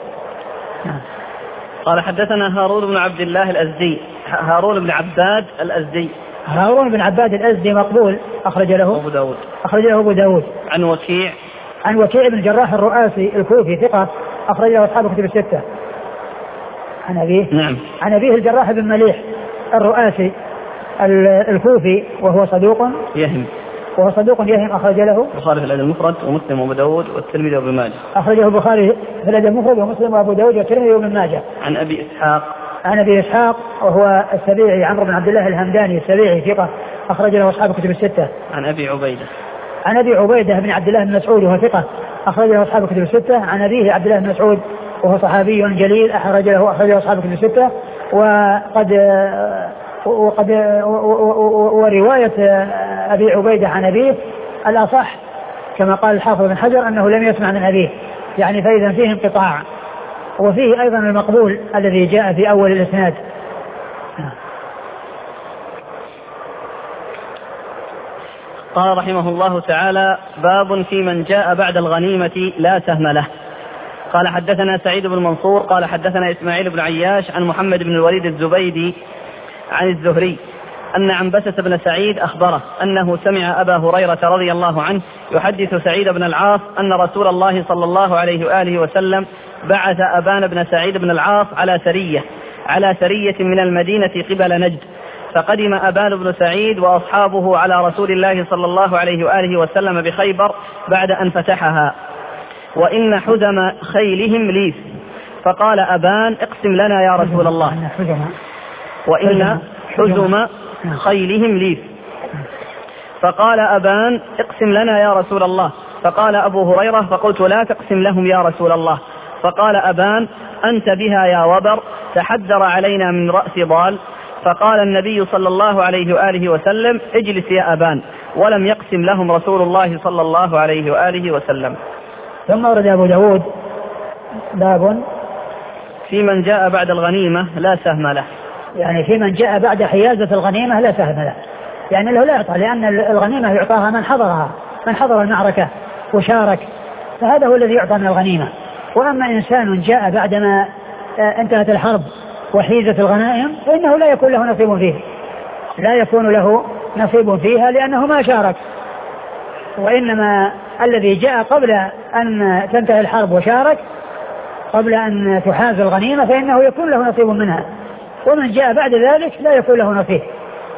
قال حدثنا هارون بن عبد الله الأزدي، هارون بن عباد الأزدي هارون بن عباد الأزدي مقبول، أخرج له أبو داود أخرج له أبو داود. عن وكيع عن وكيع بن الجراح الرؤاسي الكوفي ثقة، أخرج له أصحاب كتب الستة. عن أبيه نعم عن أبيه الجراح بن مليح الرؤاسي الكوفي وهو صدوق يهم وهو صدوق يهم، أخرج له البخاري في الأدب المفرد ومسلم وأبو داود والترمذي وابن ماجه. أخرجه البخاري في الأدب المفرد ومسلم وأبو داود والترمذي وابن ماجه. عن أبي إسحاق عن أبي إسحاق وهو السبيعي عمرو بن عبد الله الهمداني السبيعي ثقة، أخرج له أصحاب كتب الستة. عن أبي عبيدة عن أبي عبيدة بن عبد الله بن مسعود وهو ثقة، أخرج له أصحاب كتب الستة. عن أبيه عبد الله بن مسعود وهو صحابي جليل، أخرج له أخرج له أصحاب كتب الستة. وقد وقد ورواية أبي عبيدة عن أبيه الأصح كما قال الحافظ بن حجر أنه لم يسمع من أبيه، يعني فإذا فيه انقطاع. وفيه أيضا المقبول الذي جاء في أول الإسناد. قال رحمه الله تعالى باب في من جاء بعد الغنيمة لا سهم له. قال حدثنا سعيد بن منصور قال حدثنا إسماعيل بن عياش عن محمد بن الوليد الزبيدي عن الزهري أن عنبسة بن سعيد أخبره أنه سمع أبا هريرة رضي الله عنه يحدث سعيد بن العاص أن رسول الله صلى الله عليه وآله وسلم بعث أبان بن سعيد بن العاص على سرية على سرية من المدينة قبل نجد، فقدم أبان بن سعيد وأصحابه على رسول الله صلى الله عليه وآله وسلم بخيبر بعد أن فتحها، وإن حزم خيلهم ليف، فقال أبان اقسم لنا يا رسول الله، وإن حزم خيلهم ليف، فقال أبان اقسم لنا يا رسول الله، فقال أبو هريرة فقلت لا تقسم لهم يا رسول الله، فقال أبان أنت بها يا وبر، تحذر علينا من رأس ضال، فقال النبي صلى الله عليه وآله وسلم اجلس يا أبان، ولم يقسم لهم رسول الله صلى الله عليه وآله وسلم. ثم ورد أبو داود باب في من جاء بعد الغنيمة لا سهم له، يعني في من جاء بعد حيازة الغنيمة لا سهم له، يعني له لا يعطى، لأن الغنيمة يعطاها من حضرها، من حضر المعركة وشارك، فهذا هو الذي يعطى من الغنيمة. وأما إنسان جاء بعدما انتهت الحرب وحيزة الغنائم فإنه لا يكون له نصيب فيه، لا يكون له نصيب فيها لأنه ما شارك، وإنما الذي جاء قبل أن تنتهي الحرب وشارك قبل أن تحاز الغنيمة فإنه يكون له نصيب منها، ومن جاء بعد ذلك لا يكون له نصيب،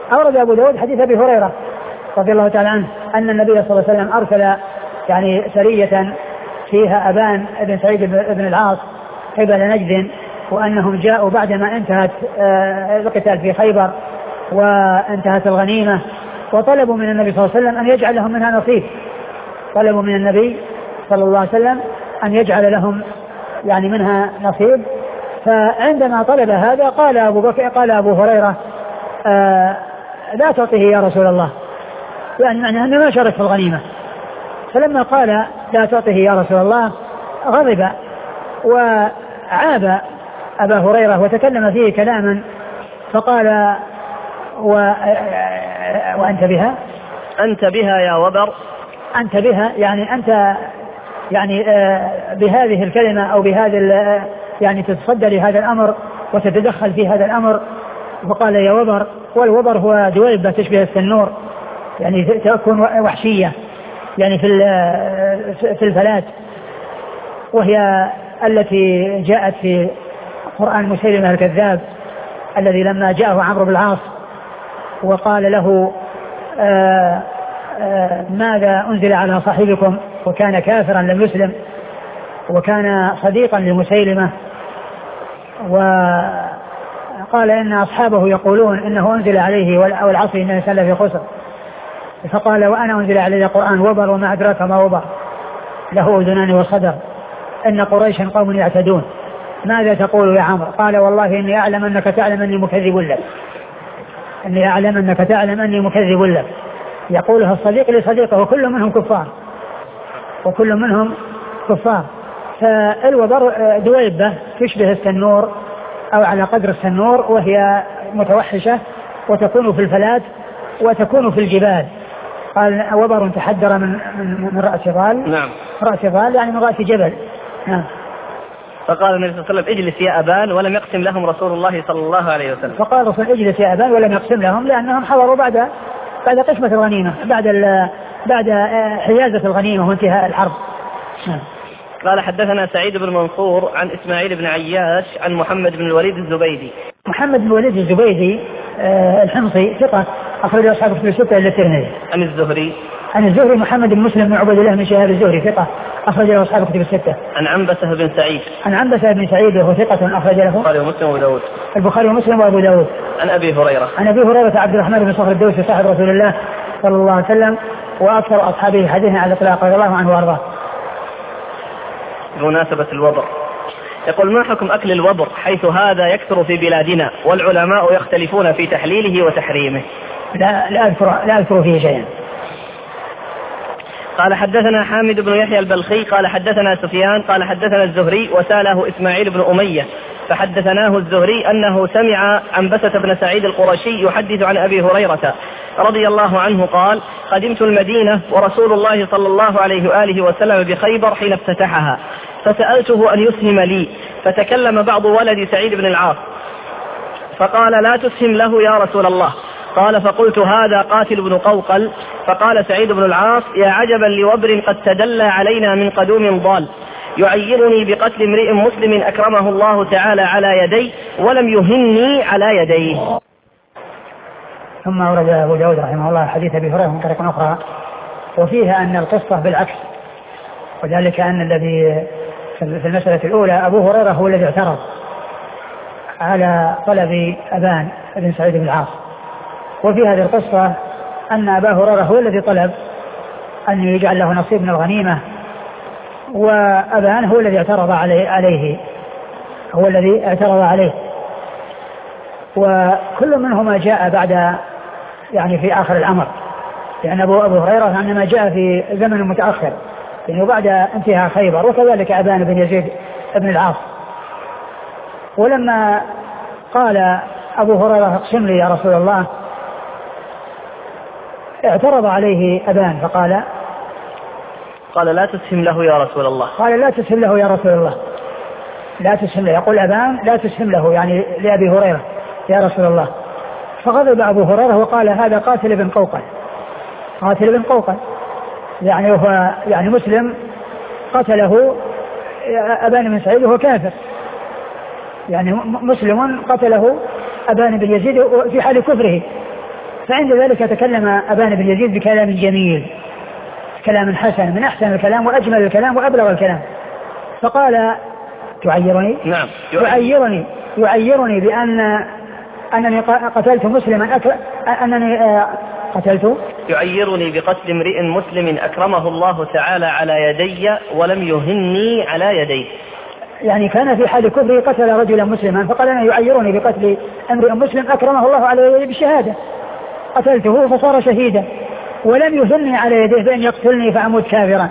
أورد أبو داود حديث أبي هريرة رضي الله تعالى عنه أن النبي صلى الله عليه وسلم أرسل يعني سرية فيها أبان بن سعيد بن العاص قبل نجد، وأنهم جاءوا بعدما انتهت القتال في خيبر وانتهت الغنيمة، وطلبوا من النبي صلى الله عليه وسلم أن يجعل لهم منها نصيب. طلبوا من النبي صلى الله عليه وسلم أن يجعل لهم يعني منها نصيب. فعندما طلب هذا قال أبو بكر قال أبو هريرة آه لا تعطيه يا رسول الله، يعني معنى أنه ما شارك في الغنيمة. فلما قال لا تعطيه يا رسول الله غضب وعاب أبا هريرة وتكلم فيه كلاما، فقال و... وأنت بها أنت بها يا وبر، أنت بها يعني أنت يعني بهذه الكلمة أو بهذا يعني تتصدى لهذا الأمر وتتدخل في هذا الأمر. فقال يا وبر، والوبر هو دويبة تشبه السنور، يعني تكون وحشية يعني في في الفلات، وهي التي جاءت في قرآن مسيلمة الكذاب الذي لما جاءه عمرو بن العاص وقال له آآ آآ ماذا أنزل على صاحبكم، وكان كافرا لم يسلم وكان صديقا لمسيلمة، وقال إن أصحابه يقولون إنه أنزل عليه والعصر إنه سل في خسر، فقال وأنا أنزل عليه القرآن وبر وما أدراك ما وبر له أذنان وصدر إن قريشا قوم يعتدون ماذا تقول يا عمرو؟ قال والله إني أعلم أنك تعلم أني مكذب لك، إني أعلم أنك تعلم أني مكذب لك. يقولها الصديق لصديقه وكل منهم كفار وكل منهم كفار. فالوبر دويبة تشبه السنور أو على قدر السنور، وهي متوحشة وتكون في الفلات وتكون في الجبال. قال وبر تحدر من من, من رأس ضال. نعم. رأس ضال يعني من رأس جبل. نعم. فقال النبي صلى الله عليه وسلم اجلس يا أبان، ولم يقسم لهم رسول الله صلى الله عليه وسلم. فقال رسول اجلس يا أبان ولم يقسم لهم، لأنهم حضروا بعد بعد قسمة الغنيمة، بعد بعد حيازة الغنيمة وانتهاء الحرب. نعم. قال حدثنا سعيد بن منصور عن إسماعيل بن عياش عن محمد بن الوليد الزبيدي. محمد بن الوليد الزبيدي آه الحمصي ثقة أخرج أصحاب كتب الستة إلا الترمذي. عن الزهري. عن الزهري محمد بن مسلم بن عبد الله بن شهاب الزهري ثقة أخرج له أصحاب كتب الستة. عن عنبسة بن سعيد. عن عنبسة بن سعيد وهو ثقة أخرج له البخاري ومسلم وأبو داود. البخاري ومسلم وأبو داود. عن أبي هريرة. عن أبي هريرة عبد الرحمن بن صخر الدوسي صاحب رسول الله صلى الله عليه وسلم وأكثر أصحابه حديثا على الإطلاق رضي الله عنه وأرضاه. بمناسبة الوبر يقول ما حكم أكل الوبر حيث هذا يكثر في بلادنا والعلماء يختلفون في تحليله وتحريمه؟ لا لا أذكر لا أذكر فيه شيئا. قال حدثنا حامد بن يحيى البلخي قال حدثنا سفيان قال حدثنا الزهري وساله إسماعيل بن أمية فحدثناه الزهري أنه سمع عنبسة بن سعيد القرشي يحدث عن أبي هريرة رضي الله عنه قال قدمت المدينة ورسول الله صلى الله عليه وآله وسلم بخيبر حين افتتحها، فسألته أن يسهم لي، فتكلم بعض ولد سعيد بن العاص فقال لا تسهم له يا رسول الله. قال فقلت هذا قاتل بن قوقل. فقال سعيد بن العاص يا عجبا لوبر قد تدلى علينا من قدوم ضال، يعيرني بقتل امرئ مسلم أكرمه الله تعالى على يدي ولم يهني على يديه. ثم ورد أبو داود رحمه الله حديث أبي هريرة من طريق أخرى وفيها أن القصة بالعكس، وذلك أن الذي في المسألة الأولى أبو هريرة هو الذي اعترض على طلب أبان بن سعيد بن العاص، وفي هذه القصة أن أبا هريرة هو الذي طلب أن يجعل له نصيب من الغنيمة، وأبان هو الذي اعترض عليه, عليه هو الذي اعترض عليه وكل منهما جاء بعد يعني في آخر الأمر، لأن أبو, أبو هريرة إنما جاء في زمن متأخر يعني بعد انتهاء خيبر، وكذلك أبان بن يزيد بن العاص. ولما قال أبو هريرة اقسم لي يا رسول الله اعترض عليه أبان فقال قال لا تسهم له يا رسول الله. قال لا تسهم له يا رسول الله، لا تسهم له، يقول أبان لا تسهم له يعني لأبي هريرة يا رسول الله. فغضب أبو هريرة وقال هذا قاتل بن قوقل، قاتل بن قوقل يعني هو يعني مسلم قتله أبان بن سعيد وهو كافر، يعني مسلم قتله أبان بن يزيد في حال كفره، فعند ذلك تكلم أبان بن يزيد بكلام جميل، كلام حسن من أحسن الكلام وأجمل الكلام وأبلغ الكلام. فقال تعيرني؟ نعم. يعيرني يعيرني بأن أنني قتلت مسلما أكرم أنني قتلت يعيرني بقتل امرئ مسلم أكرمه الله تعالى على يدي ولم يهني على يديه. يعني كان في حال كفره قتل رجلا مسلما، فقال أنا يعيرني بقتل امرئ مسلم أكرمه الله على يديه بالشهادة، قتلته فصار شهيدا ولم يهني على يديه بأن يقتلني فأموت كافرا،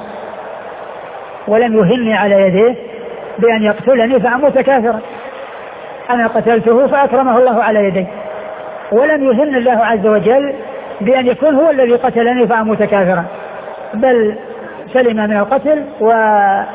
ولم يهني على يديه بأن يقتلني فأموت كافرا. أنا قتلته فأكرمه الله على يديه، ولم يهن الله عز وجل بأن يكون هو الذي قتلني فأموت كافرا، بل سلم من القتل ومن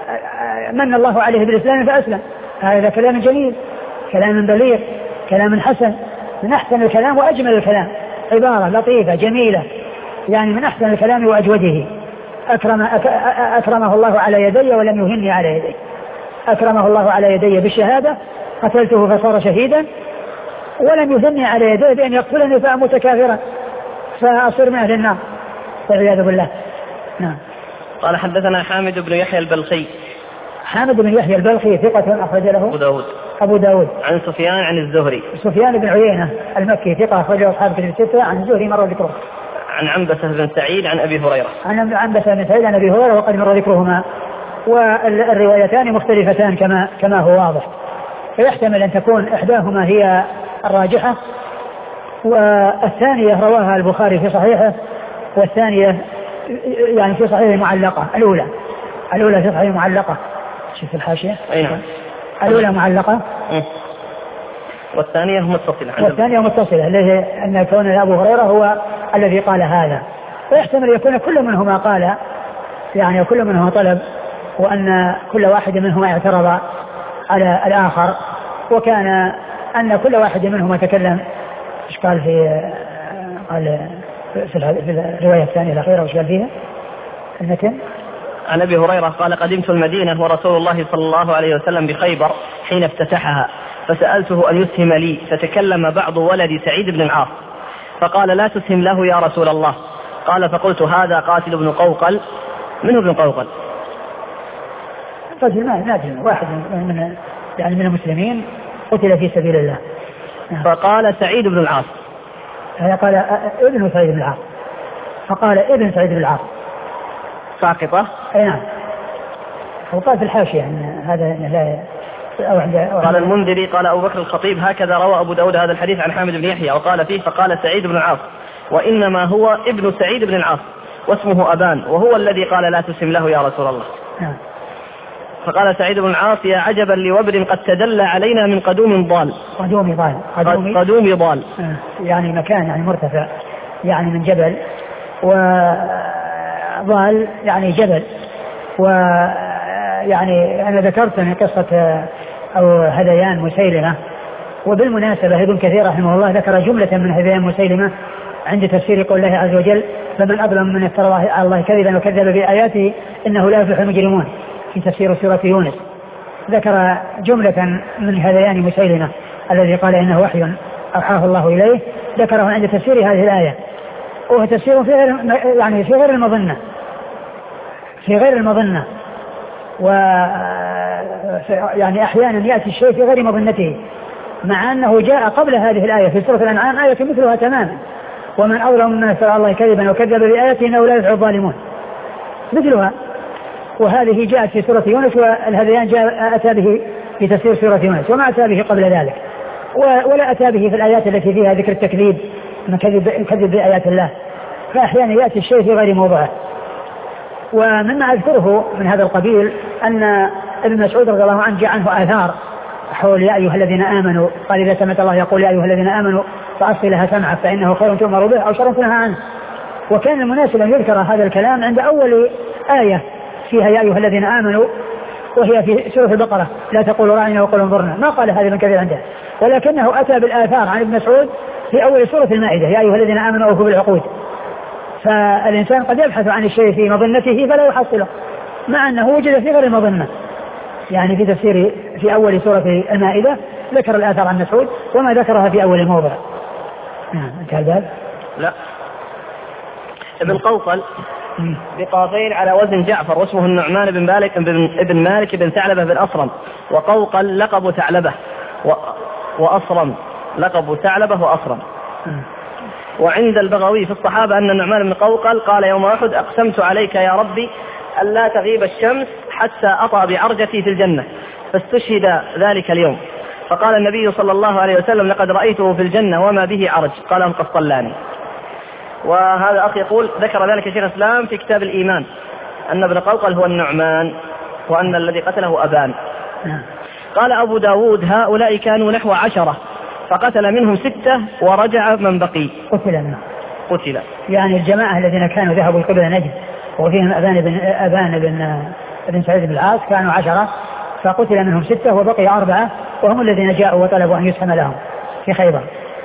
الله عليه بالإسلام فأسلم. هذا كلام جميل، كلام بليغ، كلام حسن، من أحسن الكلام وأجمل الكلام، عبارة لطيفة جميلة، يعني من أحسن الكلام وأجوده. أكرم أكرمه الله على يدي ولم يهني على يدي، أكرمه الله على يدي بالشهادة، قتلته فصار شهيدا، ولم يهني على يدي بأن يقتلني فأموت كافرا فأصير من أهل النار والعياذ بالله. نعم. قال حدثنا حامد بن يحيى البلخي. حامد بن يحيى البلخي ثقة أخرج له أبو داود. أبو داود. عن سفيان عن الزهري. سفيان بن عيينة المكي ثقة أخرج له أصحاب كتب الستة. عن الزهري مر ذكره. عن عنبسة بن سعيد عن أبي هريرة. عن عنبسة بن سعيد عن أبي هريرة وقد مر ذكرهما، والروايتان مختلفتان كما كما هو واضح، فيحتمل أن تكون إحداهما هي الراجحة والثانية رواها البخاري في صحيحه، والثانية يعني في صحيحه معلقة. الأولى الأولى في صحيحه معلقة. شوف الحاشية. أي نعم. الأولى معلقة والثانية متصلة. والثانية متصلة اللي هي أن كون أبو هريرة هو الذي قال هذا، ويحتمل يكون كل منهما قال، يعني كل منهما طلب، وأن كل واحد منهما اعترض على الآخر، وكان أن كل واحد منهما تكلم. إيش قال في قال في الرواية الثانية الأخيرة وش قال فيها؟ المتن عن أبي هريرة قال قدمت المدينة ورسول الله صلى الله عليه وسلم بخيبر حين افتتحها، فسألته أن يسهم لي، فتكلم بعض ولد سعيد بن العاص فقال لا تسهم له يا رسول الله. قال فقلت هذا قاتل ابن قوقل. من ابن قوقل؟ قتل ما نادر واحد من يعني من المسلمين قتل في سبيل الله. فقال سعيد بن العاص. قال ابن سعيد بن العاص. فقال ابن سعيد بن العاص ساقطة. اي نعم. وقال في الحاشية ان هذا لا أو عند قال المنذري قال أبو بكر الخطيب هكذا روى أبو داود هذا الحديث عن حامد بن يحيى، وقال فيه فقال سعيد بن العاص وإنما هو ابن سعيد بن العاص واسمه أبان، وهو الذي قال لا تسم له يا رسول الله. نعم. فقال سعيد بن العاص يا عجبا لوبر قد تدلى علينا من قدوم ضال. قدوم ضال. قدوم, قدوم ضال يعني مكان يعني مرتفع، يعني من جبل، وضال يعني جبل. ويعني أنا ذكرت من قصة أو هذيان مسيلمة، وبالمناسبة ابن كثير رحمه الله ذكر جملة من هذيان مسيلمة عند تفسير قول الله عز وجل فمن أظلم من افترى على الله كذبا وكذب بآياته إنه لا يفلح المجرمون في تفسير سورة يونس. ذكر جملة من هذيان مسيلمة الذي قال إنه وحي أوحاه الله إليه، ذكره عند تفسير هذه الآية، وهو تفسير في غير يعني في غير المظنة في غير المظنة و يعني أحيانا يأتي الشيء في غير مظنته، مع أنه جاء قبل هذه الآية في سورة الأنعام آية مثلها تماما ومن أظلم ممن افترى على الله كذبا وكذب بآياته إنه لا يفلح الظالمون مثلها. وهذه جاءت في سورة يونس، والهذيان جاء أتى به في تفسير سورة يونس وما أتى به قبل ذلك، ولا أتى به في الآيات التي فيها ذكر التكذيب من كذب بآيات الله. فأحيانا يأتي الشيء في غير موضعه. ومما أذكره من هذا القبيل أن ابن مسعود رضي الله عنه جاء عنه آثار حول يا أيها الذين آمنوا، قال إذا سمعت الله يقول يا أيها الذين آمنوا فأصغِ لها سمعك فإنه خير تؤمر به أو شر تنهى عنه. وكان المناسب أن يذكر هذا الكلام عند أول آية فيها يا أيها الذين آمنوا، وهي في سورة البقرة لا تقولوا راعنا وقولوا انظرنا، ما قال هذا من كثير عنده، ولكنه أتى بالآثار عن ابن مسعود في أول سورة المائدة يا أيها الذين آمنوا أوفوا بالعقود. فالإنسان قد يبحث عن الشيء في مظنته فلا يحصله، مع أنه وجد في غير المظنة. يعني في تفسير في أول سورة المائدة ذكر الآثار عن مسعود وما ذكرها في أول الموضع. نعم انتهى الباب. لا، ابن قوقل بقافين على وزن جعفر، واسمه النعمان بن مالك بن مالك بن ثعلبة بن أصرم، وقوقل لقب ثعلبة وأصرم لقب ثعلبة وأصرم. وعند البغوي في الصحابة أن النعمان بن قوقل قال يوم أحد: أقسمت عليك يا ربي ألا تغيب الشمس حتى أطأ بعرجتي في الجنة، فاستشهد ذلك اليوم. فقال النبي صلى الله عليه وسلم: لقد رأيته في الجنة وما به عرج. قال: انقصلاني. وهذا أخ يقول: ذكر ذلك شيخ الإسلام في كتاب الإيمان أن ابن قوقل هو النعمان وأن الذي قتله أبان. قال أبو داود: هؤلاء كانوا نحو عشرة فقتل منهم ستة ورجع من بقي. قتل منهم قتل يعني الجماعة الذين كانوا ذهبوا قبل نجد وفيهم أبان بن, أبان بن, بن سعيد بن العاص كانوا عشرة، فقتل منهم ستة وبقي أربعة وهم الذين جاءوا وطلبوا أن يسهم لهم في خيبر.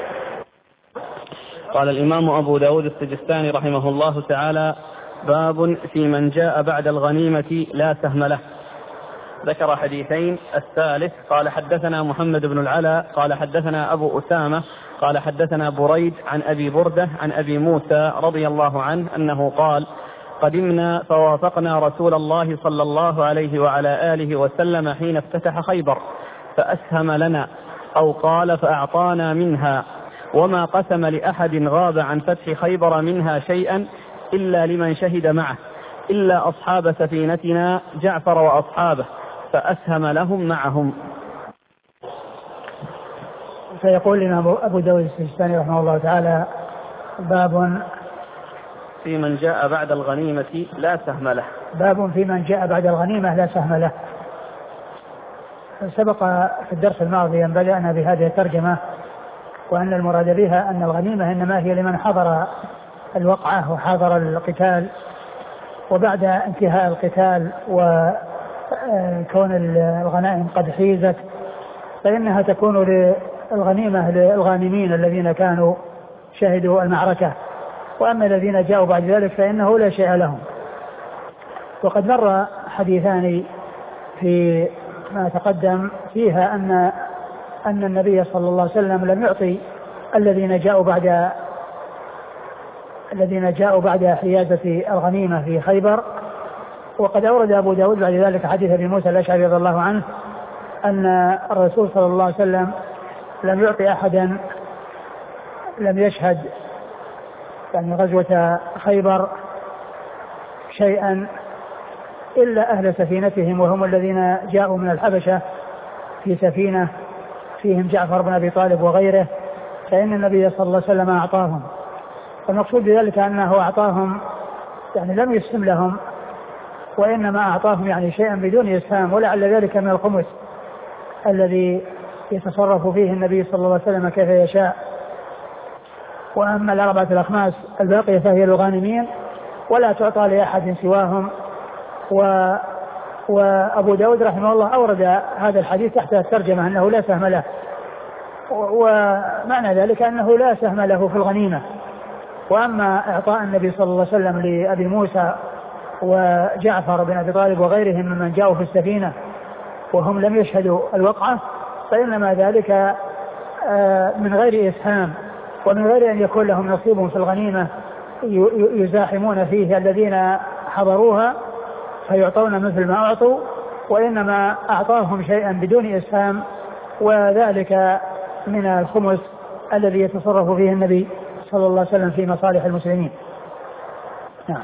قال الإمام أبو داود السجستاني رحمه الله تعالى: باب في من جاء بعد الغنيمة لا سهم له. ذكر حديثين. الثالث قال: حدثنا محمد بن العلاء قال حدثنا أبو أسامة قال حدثنا بريد عن أبي بردة عن أبي موسى رضي الله عنه أنه قال: قدمنا فوافقنا رسول الله صلى الله عليه وعلى آله وسلم حين افتتح خيبر فأسهم لنا، أو قال فأعطانا منها، وما قسم لأحد غاب عن فتح خيبر منها شيئا إلا لمن شهد معه، إلا أصحاب سفينتنا جعفر وأصحابه فأسهم لهم معهم. فيقول لنا أبو داود السجستاني رحمه الله تعالى: باب في من جاء بعد الغنيمة لا سهم له. باب في من جاء بعد الغنيمة لا سهم له. سبق في الدرس الماضي أن بدأنا بهذه الترجمة، وأن المراد بها أن الغنيمة إنما هي لمن حضر الوقعة وحضر القتال، وبعد انتهاء القتال وكون الغنائم قد حيزت فإنها تكون للغنيمة للغانمين الذين كانوا شهدوا المعركة، وأما الذين جاءوا بعد ذلك فإنه لا شيء لهم. وقد مر حديثان في ما تقدم فيها أن أن النبي صلى الله عليه وسلم لم يعطي الذين جاءوا بعد الذين جاءوا بعد حيازة الغنيمة في خيبر. وقد أورد أبو داود بعد ذلك حديث أبي موسى الأشعري رضي الله عنه أن الرسول صلى الله عليه وسلم لم يعطي أحدا لم يشهد يعني غزوة خيبر شيئا إلا أهل سفينتهم، وهم الذين جاءوا من الحبشة في سفينة فيهم جعفر بن أبي طالب وغيره، فإن النبي صلى الله عليه وسلم أعطاهم. والمقصود بذلك أنه أعطاهم يعني لم يسهم لهم، وإنما أعطاهم يعني شيئا بدون إسهام، ولعل ذلك من الخمس الذي يتصرف فيه النبي صلى الله عليه وسلم كيف يشاء. وأما الأربعة الأخماس الباقية فهي الغانمين ولا تعطى لأحد سواهم. و وأبو داود رحمه الله أورد هذا الحديث تحت الترجمة أنه لا سهم له، ومعنى ذلك أنه لا سهم له في الغنيمة. وأما إعطاء النبي صلى الله عليه وسلم لأبي موسى وجعفر بن أبي طالب وغيرهم ممن جاءوا في السفينة وهم لم يشهدوا الوقعة فإنما ذلك من غير إسهام ومن غير أن يكون لهم نصيب في الغنيمة يزاحمون فيه الذين حضروها فيعطون مثل ما أعطوا، وإنما أعطاهم شيئا بدون إسهام، وذلك من الخمس الذي يتصرف فيه النبي صلى الله عليه وسلم في مصالح المسلمين. نعم.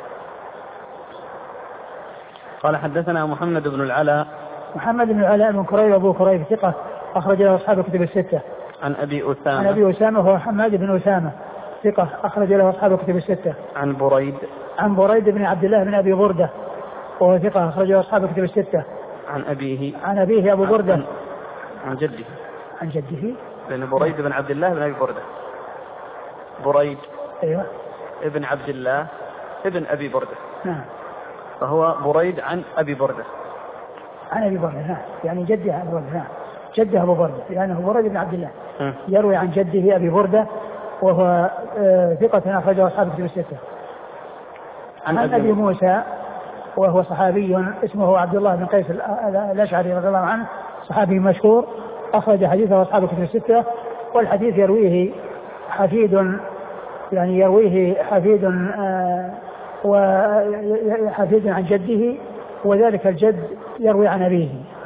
قال: حدثنا محمد بن العلاء محمد بن العلاء بن كريب أبو كريب ثقة أخرج له أصحاب الكتب الستة. عن أبي أسامة عن أبي أسامة هو حماد بن أسامة ثقة أخرج له أصحاب الكتب الستة. عن بريد عن بريد بن عبد الله بن أبي بردة وهو ثقة أخرج له أصحاب الكتب الستة. عن أبيه عن أبيه أبو بردة. عن, عن جده عن جده بن بريد بن عبد الله بن أبي بردة. بريد أيوة ابن عبد الله ابن أبي بردة. نعم. فهو بريد عن أبي بردة عن أبي بردة. نعم. يعني جده أبو بردة. نعم. جده أبو بردة لأنه يعني بريد بن عبد الله م. يروي عن جده أبي بردة وهو آه ثقة أخرجه أصحاب الكتب الستة. عن, عن أبي موسى وهو صحابي اسمه عبد الله بن قيس الأشعري رضي الله عنه صحابي مشهور أخرج حديثه أصحاب الكتب الستة، والحديث يرويه حفيد يعني يرويه حفيد آه وحفيد عن جده، وذلك الجد يروي عن أبيه.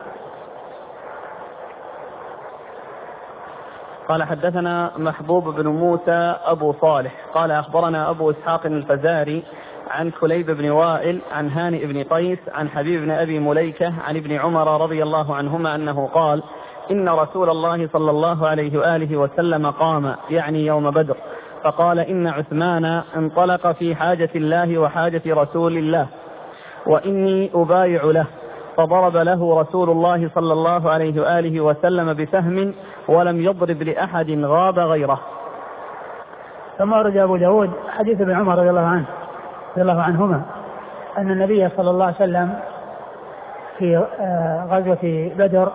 قال حدثنا محبوب بن موسى أبو صالح قال أخبرنا أبو إسحاق الفزاري عن كليب بن وائل عن هانئ بن قيس عن حبيب بن أبي مليكة عن ابن عمر رضي الله عنهما أنه قال إن رسول الله صلى الله عليه وآله وسلم قام يعني يوم بدر فقال إن عثمان انطلق في حاجة الله وحاجة رسول الله وإني أبايع له، فضرب له رسول الله صلى الله عليه وآله وسلم بسهم ولم يضرب لأحد غاب غيره. ثم ورد أبو داود حديث ابن عمر رضي الله عنه رضي الله عنهما أن النبي صلى الله عليه وسلم في غزوة بدر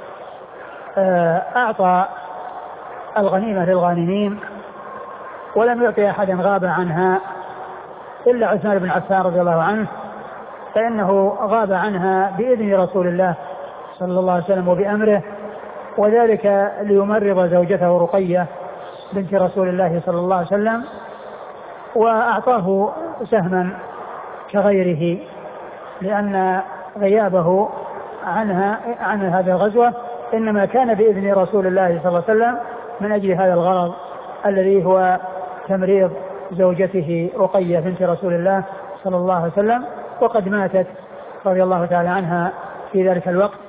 أعطى الغنيمة للغانمين ولم يعطي أحدا غاب عنها إلا عثمان بن عفان رضي الله عنه، فإنه غاب عنها بإذن رسول الله صلى الله عليه وسلم وبأمره، وذلك ليمرض زوجته رقية بنت رسول الله صلى الله عليه وسلم، وأعطاه سهما كغيره لأن غيابه عنها عن هذه الغزوة إنما كان بإذن رسول الله صلى الله عليه وسلم من أجل هذا الغرض الذي هو تمريض زوجته رقية بنت رسول الله صلى الله عليه وسلم، وقد ماتت رضي الله تعالى عنها في ذلك الوقت.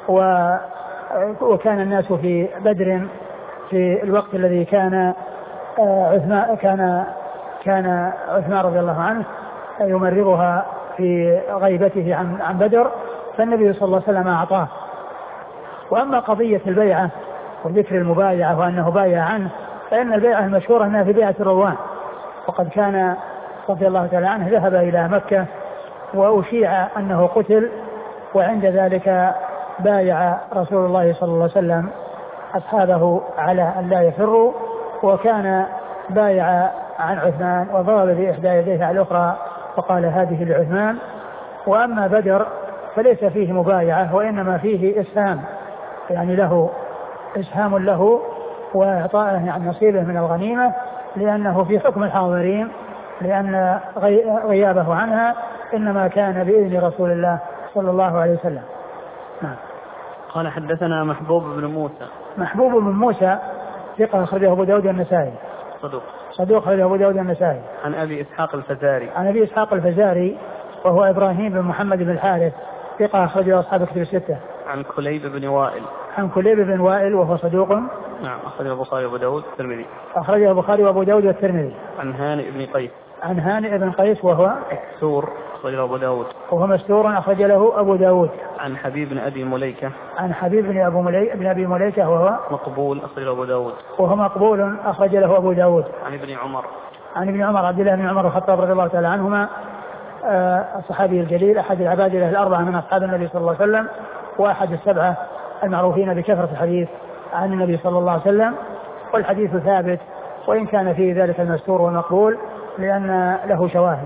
وكان الناس في بدر في الوقت الذي كان عثمان كان كان عثمان رضي الله عنه يمرضها في غيبته عن عن بدر، فالنبي صلى الله عليه وسلم أعطاه. وأما قضية البيعة وذكر المبايعة وأنه بايع عنه، فإن البيعة المشهورة أنها في بيعة الروان، وقد كان رضي الله تعالى عنه ذهب إلى مكة وأشيع أنه قتل، وعند ذلك بايع رسول الله صلى الله عليه وسلم أصحابه على أن لا يفروا، وكان بايع عن عثمان وضرب بإحدى يديه على الأخرى وقال هذه لعثمان. وأما بدر فليس فيه مبايعة وإنما فيه إسهام، يعني له إسهام له وإعطائه عن نصيبه من الغنيمة، لأنه في حكم الحاضرين، لأن غيابه عنها إنما كان بإذن رسول الله صلى الله عليه وسلم. نعم. قال حدثنا محبوب بن موسى. محبوب بن موسى ثقة أخرجه أبو داود النسائي. صدوق. صدوق أخرجه أبو داود النسائي. عن أبي إسحاق الفزاري. عن أبي إسحاق الفزاري وهو إبراهيم بن محمد بن الحارث ثقة أخرجه أصحاب كتب الستة. عن كليب بن وائل. عن كليب بن وائل وهو صدوق. نعم أخرجه البخاري وأبو داود والترمذي. أخرجه البخاري وأبو داود والترمذي. عن هانئ بن قيس. عن هانئ بن قيس وهو مستور أخرجه أبو داود. وهو مستور أخرج له أبو داود. عن حبيب بن أبي مليكة. عن حبيب بن أبو مليكة بن أبي مليكة وهو مقبول أخرجه أبو داود. وهو مقبول أخرج له أبو داود. عن ابن عمر. عن ابن عمر عبد الله بن عمر الخطاب رضي الله تعالى عنهما الصحابي الجليل أحد العبادلة الأربعة من أصحاب النبي صلى الله عليه وسلم، وأحد السبعة المعروفين بكثرة الحديث عن النبي صلى الله عليه وسلم. والحديث ثابت وإن كان فيه ذلك المستور والمقبول لأن له شواهد.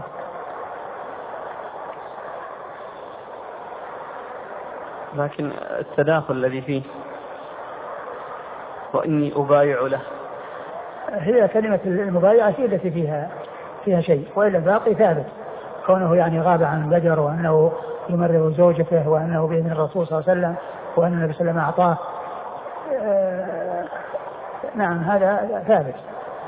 لكن التداخل الذي فيه وإني أبايع له، هي كلمة المبايعة هي التي فيها فيها شيء، وإلا الباقي ثابت، كونه يعني غاب عن بدر وأنه يمرض زوجته وأنه بإذن الرسول صلى الله عليه وسلم وأن النبي صلى الله عليه وسلم أعطاه. آه نعم هذا ثابت.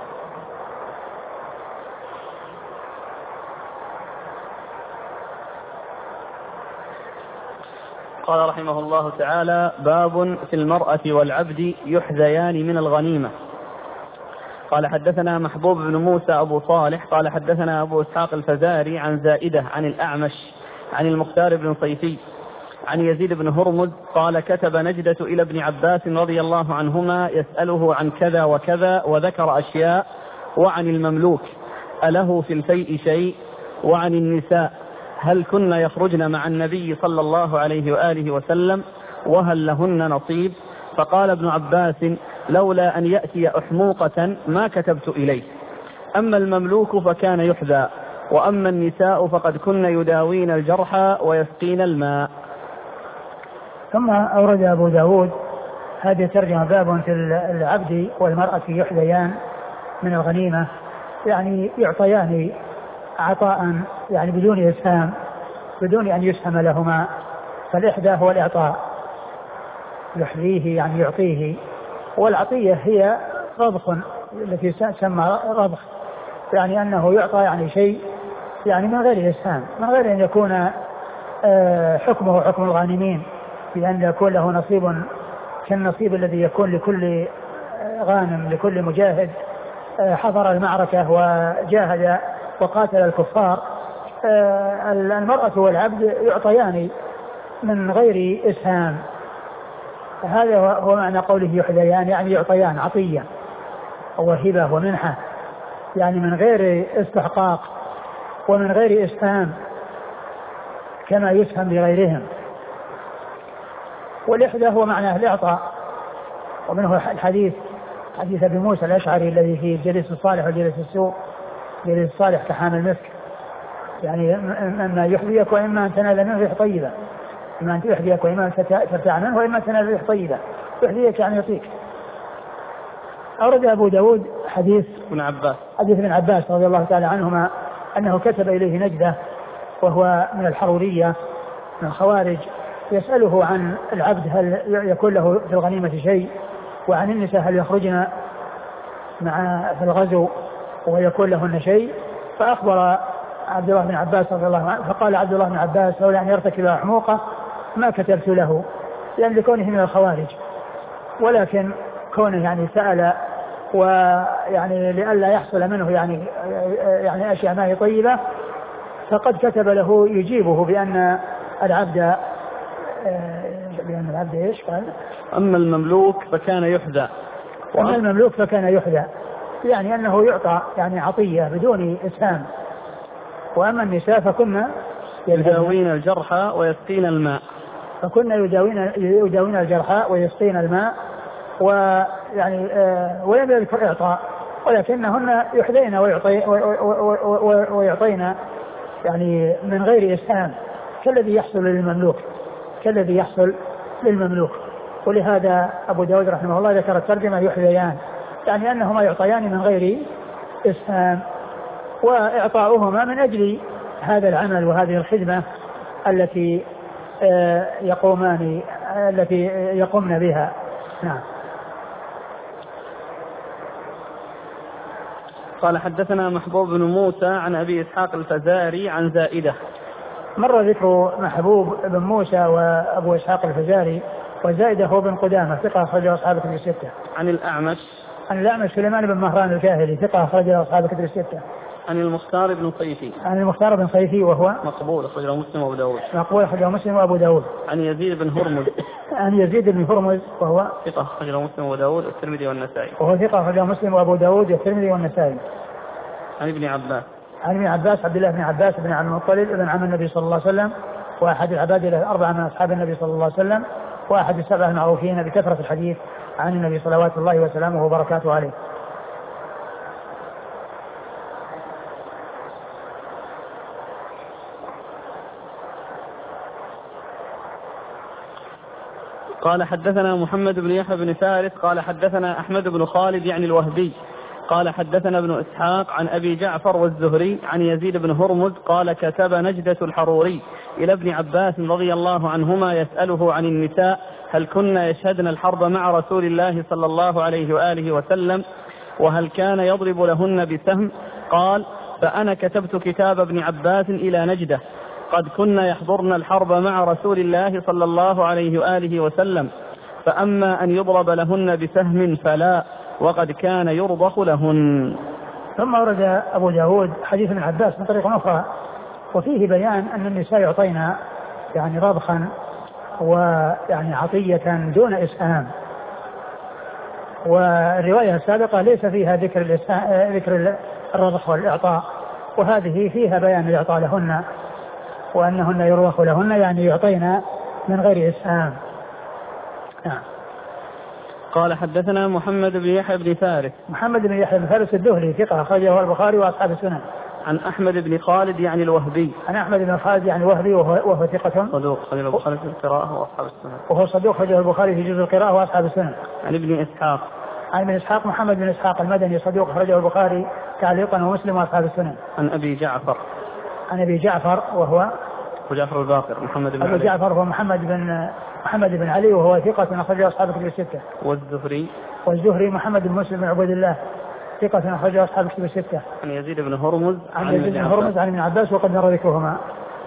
قال رحمه الله تعالى: باب في المرأة والعبد يحذيان من الغنيمة. قال حدثنا محبوب بن موسى أبو صالح قال حدثنا أبو إسحاق الفزاري عن زائدة عن الأعمش عن المختار بن صيفي عن يزيد بن هرمز قال: كتب نجدة إلى ابن عباس رضي الله عنهما يسأله عن كذا وكذا، وذكر أشياء، وعن المملوك أله في الفيء شيء، وعن النساء هل كن يخرجن مع النبي صلى الله عليه وآله وسلم، وهل لهن نصيب؟ فقال ابن عباس: لولا أن يأتي أحموقة ما كتبت إليه. أما المملوك فكان يحذى، وأما النساء فقد كن يداوين الجرحى ويسقين الماء. ثم أورد أبو داود هذه ترجمة باب في العبد والمرأة يحذيان من الغنيمة. يعني يعطيان عطاء يعني بدون إسهام، بدون أن يسهم لهما. فالإحدى هو الإعطاء، يحذيه يعني يعطيه، والعطية هي رضخ التي تسمى رضخ، يعني أنه يعطى يعني شيء يعني من غير إسهام، من غير أن يكون حكمه حكم الغانمين، بأن يكون له نصيب كالنصيب الذي يكون لكل غانم، لكل مجاهد حضر المعركة وجاهد وقاتل الكفار. المرأة والعبد يعطيان من غير إسهام. هذا هو معنى قوله يحذيان، يعني يعطيان عطية وهبة ومنحة، يعني من غير استحقاق ومن غير إسهام كما يسهم لغيرهم. والإحدى هو معناه الإعطاء، ومنه الحديث حديث أبي موسى الأشعري الذي فيه الجليس الصالح والجليس السوء، جليس الصالح كحامل المسك، يعني إما يحذيك وإما أن تنال منه ريح طيبة، إما أن يحذيك وإما أن ترتاع منه وإما تنال ريح طيبة. يحذيك يعني يعطيك. أورد أبو داود حديث ابن عباس حديث ابن عباس رضي الله تعالى عنهما أنه كتب إليه نجدة وهو من الحرورية من الخوارج، يسأله عن العبد هل يكون له في الغنيمة شيء، وعن النساء هل يخرجن مع في الغزو ويكون لهن شيء. فأخبر عبد الله بن عباس رضي الله عنه، فقال عبد الله بن عباس لولا أن يرتكب حموقة ما كتبت له، لأن لكونه من الخوارج، ولكن كونه يعني سأل ويعني لئلا يحصل منه يعني يعني أشياء ما هي طيبة، فقد كتب له يجيبه بأن العبد بأن العبد إيش قال؟ أما المملوك فكان يحذى. أما المملوك فكان يحذى، يعني أنه يعطى يعني عطية بدون إسهام. وأما النساء فكنا يداوين الجرحى ويسقين الماء، فكنا يداوين يداوين الجرحى ويسقين الماء، ويعني آه ولم يذكر إعطاء، ولكنهن يحذين ويعطي ويعطين يعني من غير إسهام كالذي يحصل للمملوك كالذي يحصل للمملوك. ولهذا أبو داود رحمه الله ذكر الترجمة يحذيان، يعني أنهما يعطيان من غير إسهام، وإعطاؤهما من أجل هذا العمل وهذه الخدمة التي يقومان التي يقومن بها. نعم. قال حدثنا محبوب بن موسى عن أبي إسحاق الفزاري عن زائدة. مر ذكر محبوب بن موسى وأبو إسحاق الفزاري، وزائدة هو بن قدامة ثقة أخرجه أصحاب الكتب الستة. عن الأعمش عن الأعمش سليمان بن مهران الكاهلي ثقة أخرجه أصحاب الكتب الستة. عن المختار بن صيفي عن المختار بن صيفي وهو مقبول أخرجه مسلم وأبو داود. مقبول أخرجه مسلم وأبو داود. عن يزيد بن هرمز عن يزيد بن هرمز وهو ثقة أخرجه مسلم وأبو داود والترمذي والنسائي. وهو ثقة أخرجه مسلم وأبو داود والترمذي والنسائي. عن ابن عباس عن ابن عباس عبد الله بن عباس بن عبد المطلب بن عم النبي صلى الله عليه وسلم، وأحد العباد الأربعة من أصحاب النبي صلى الله عليه وسلم، وأحد السبعة المعروفين بكثرة الحديث عن النبي صلوات الله وسلامه وبركاته عليه. قال حدثنا محمد بن يحيى بن فارس قال حدثنا أحمد بن خالد يعني الوهبي قال حدثنا ابن إسحاق عن أبي جعفر والزهري عن يزيد بن هرمز قال كتب نجدة الحروري إلى ابن عباس رضي الله عنهما يسأله عن النساء هل كنا يشهدن الحرب مع رسول الله صلى الله عليه وآله وسلم وهل كان يضرب لهن بسهم؟ قال فأنا كتبت كتاب ابن عباس إلى نجدة قد كنا يحضرن الحرب مع رسول الله صلى الله عليه وآله وسلم، فأما أن يضرب لهن بسهم فلا، وقد كان يرضخ لهن. ثم ورد أبو داود حديث ابن عباس من طريق أخرى، وفيه بيان أن النساء يعطينا يعني رضخا ويعني عطية دون إسهام. والرواية السابقة ليس فيها ذكر ذكر الرضخ والإعطاء، وهذه فيها بيان الإعطاء لهن وأنهن يرضخ لهن، يعني يعطينا من غير إسهام. نعم. قال حدثنا محمد بن يحيى بن فارس محمد بن يحيى بن فارس الدهلي ثقة أخرجه البخاري وأصحاب السنن. عن أحمد بن خالد يعني الوهبي عن أحمد بن خالد يعني الوهبي وهو, وهو ثقة صدوق خرج البخاري في القراءة وأصحاب السنن. وهو صدوق خرج البخاري في جزء القراءة وأصحاب السنن. عن ابن إسحاق عن ابن إسحاق محمد بن إسحاق المدني صدوق أخرجه البخاري تعليقا ومسلم وأصحاب السنن. عن أبي جعفر عن أبي جعفر وهو أبو جعفر الباقر محمد بن أبو علي. جعفر هو محمد بن محمد بن علي وهو ثقة أخرجه أصحاب الكتب الستة. والزهري والزهري محمد بن مسلم بن عبد الله ثقة أخرجه أصحاب الكتب الستة. عن يزيد بن هرمز عن يزيد بن هرمز عن ابن عباس وقد مر ذكرهما.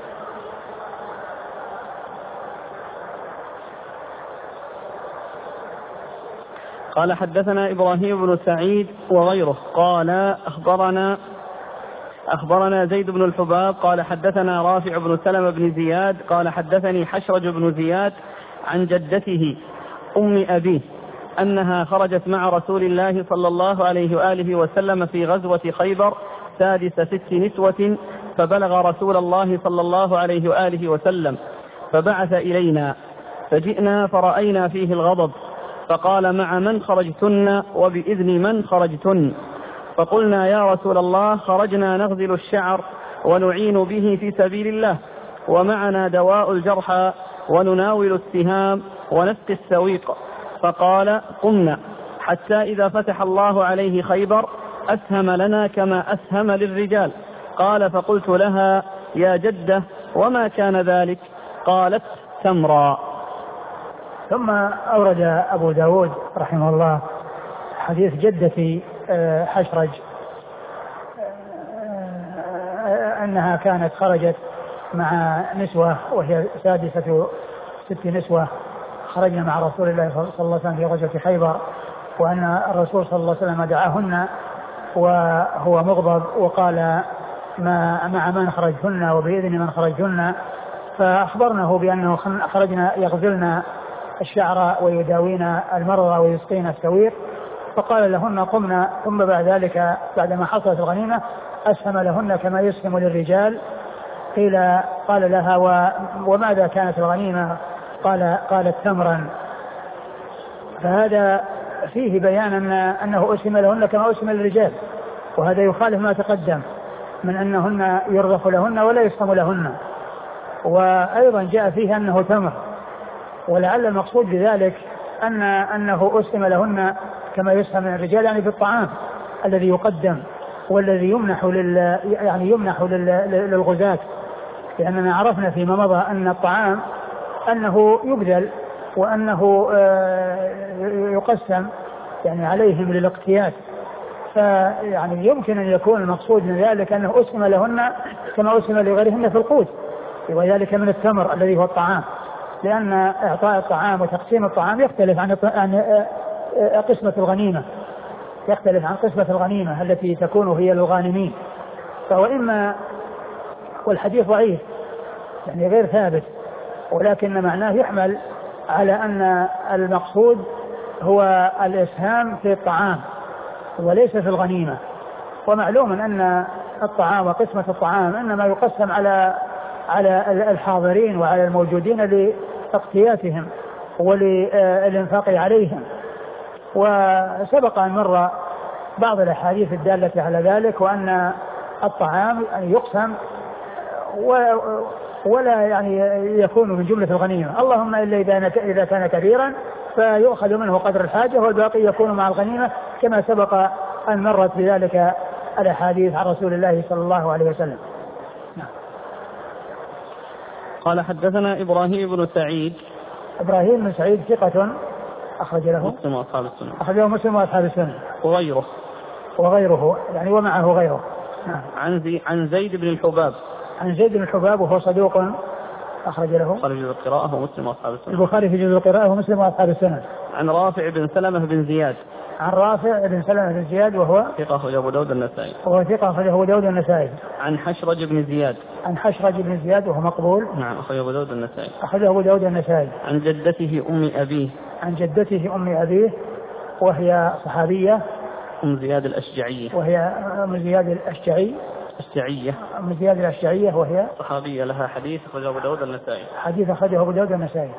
قال حدثنا إبراهيم بن سعيد وغيره قال أخبرنا أخبرنا زيد بن الحباب قال حدثنا رافع بن سلمة بن زياد قال حدثني حشرج بن زياد عن جدته أم أبيه أنها خرجت مع رسول الله صلى الله عليه وآله وسلم في غزوة خيبر سادس ست نسوة فبلغ رسول الله صلى الله عليه وآله وسلم فبعث إلينا فجئنا فرأينا فيه الغضب فقال مع من خرجتن وبإذن من خرجتن فقلنا يا رسول الله خرجنا نغزل الشعر ونعين به في سبيل الله ومعنا دواء الجرحى ونناول السهام ونسقي السويق فقال قمنا حتى إذا فتح الله عليه خيبر أسهم لنا كما أسهم للرجال قال فقلت لها يا جدة وما كان ذلك قالت تمرا. ثم أورد أبو داود رحمه الله حديث جدتي حشرج أنها كانت خرجت مع نسوة وهي سادسة ست نسوة خرجنا مع رسول الله صلى الله عليه وسلم في غزوة خيبر وأن الرسول صلى الله عليه وسلم دعاهن وهو مغضب وقال ما مع من خرجهن وبإذن من خرجهن فأخبرنه بأنه خرجنا يغزلن الشعر ويداوين المرضى ويسقين السويق فقال لهن قمنا ثم بعد ذلك بعدما حصلت الغنيمة أسهم لهن كما يسهم للرجال قيل قال لها وماذا كانت الغنيمة قال قالت تمرا فهذا فيه بيان أن أنه أسهم لهن كما أسهم للرجال وهذا يخالف ما تقدم من أنهن يرضخ لهن ولا يسهم لهن وأيضا جاء فيه أنه تمر ولعل المقصود بذلك أن أنه أسهم لهن كما يسهم للرجال يعني بالطعام الذي يقدم والذي يمنح لل يعني يمنح للغزاة لأننا عرفنا فيما مضى أن الطعام أنه يبذل وأنه يقسم يعني عليهم للاقتيات فيعني يمكن أن يكون المقصود من ذلك أنه أسهم لهن كما أسهم لغيرهن في القوت وذلك من التمر الذي هو الطعام لأن إعطاء الطعام وتقسيم الطعام يختلف عن عن قسمة الغنيمة يختلف عن قسمة الغنيمة التي تكون هي للغانمين فهو إما والحديث ضعيف يعني غير ثابت ولكن معناه يحمل على أن المقصود هو الإسهام في الطعام وليس في الغنيمة ومعلوم أن الطعام وقسمة الطعام إنما يقسم على على الحاضرين وعلى الموجودين لاقتياتهم وللإنفاق عليهم وسبق أن مر بعض الأحاديث الدالة على ذلك وأن الطعام يقسم ولا يعني يكون من جملة الغنيمة اللهم إلا إذا كان كبيرا فيؤخذ منه قدر الحاجة والباقي يكون مع الغنيمة كما سبق أن مرت بذلك الأحاديث عن رسول الله صلى الله عليه وسلم. قال حدثنا إبراهيم بن سعيد إبراهيم بن سعيد ثقة أخرج له مسلم وأصحاب السنة أخرجه مسلم وأصحاب السنة وغيره وغيره يعني ومعه غيره. نعم. عن زي عن زيد بن الحباب عن زيد بن الحباب وهو صدوق أخرج له خرج القراءة ومسلم وأصحاب السنة البخاري في جزء القراءة ومسلم وأصحاب السنة. عن رافع بن سلمة بن زياد عن رافع بن سلمة بن زياد وهو ثقة أخرجه أبو داود النسائي وهو ثقة أخرجه أبو داود النسائي. عن حشرج بن زياد عن حشرج بن زياد وهو مقبول نعم أخرجه أبو داود النسائي أخرجه أبو داود النسائي. عن جدته أم أبيه عن جدته أم أبيه وهي صحابية أم زياد الأشجعية وهي أم زياد الأشجعي الأشجعية أم زياد الأشجعية وهي صحابية لها حديث أخرجه أبو داود النسائي حديث أخرجه أبو داود النسائي.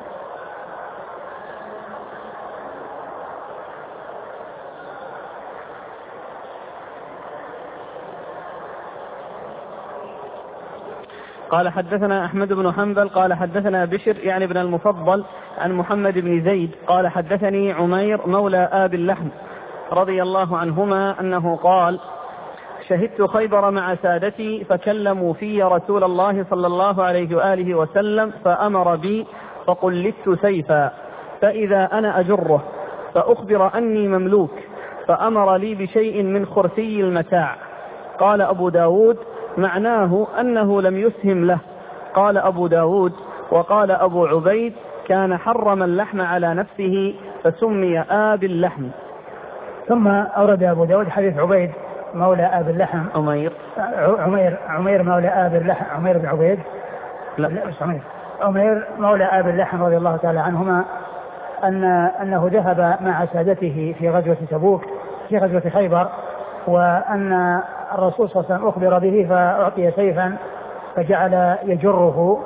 قال حدثنا أحمد بن حنبل قال حدثنا بشر يعني بن المفضل عن محمد بن زيد قال حدثني عمير مولى آب اللحم رضي الله عنهما أنه قال: شهدت خيبر مع سادتي فكلموا في رسول الله صلى الله عليه وآله وسلم فأمر بي فقلدت سيفا فإذا أنا أجره فأخبر أني مملوك فأمر لي بشيء من خرسي المتاع. قال أبو داود: معناه أنه لم يسهم له. قال أبو داود: وقال أبو عبيد: كان حرم اللحم على نفسه فسمي آب اللحم. ثم أورد أبو داود حديث عبيد مولى آب اللحم عمير عمير عمير مولى آب اللحم عمير بن عبيد لا لا مش عمير عمير مولى آب اللحم رضي الله تعالى عنهما أن أنه ذهب مع سادته في غزوة تبوك في غزوة خيبر، وأن الرسول صلى الله عليه وسلم أخبر به فأعطي سيفا فجعل يجره،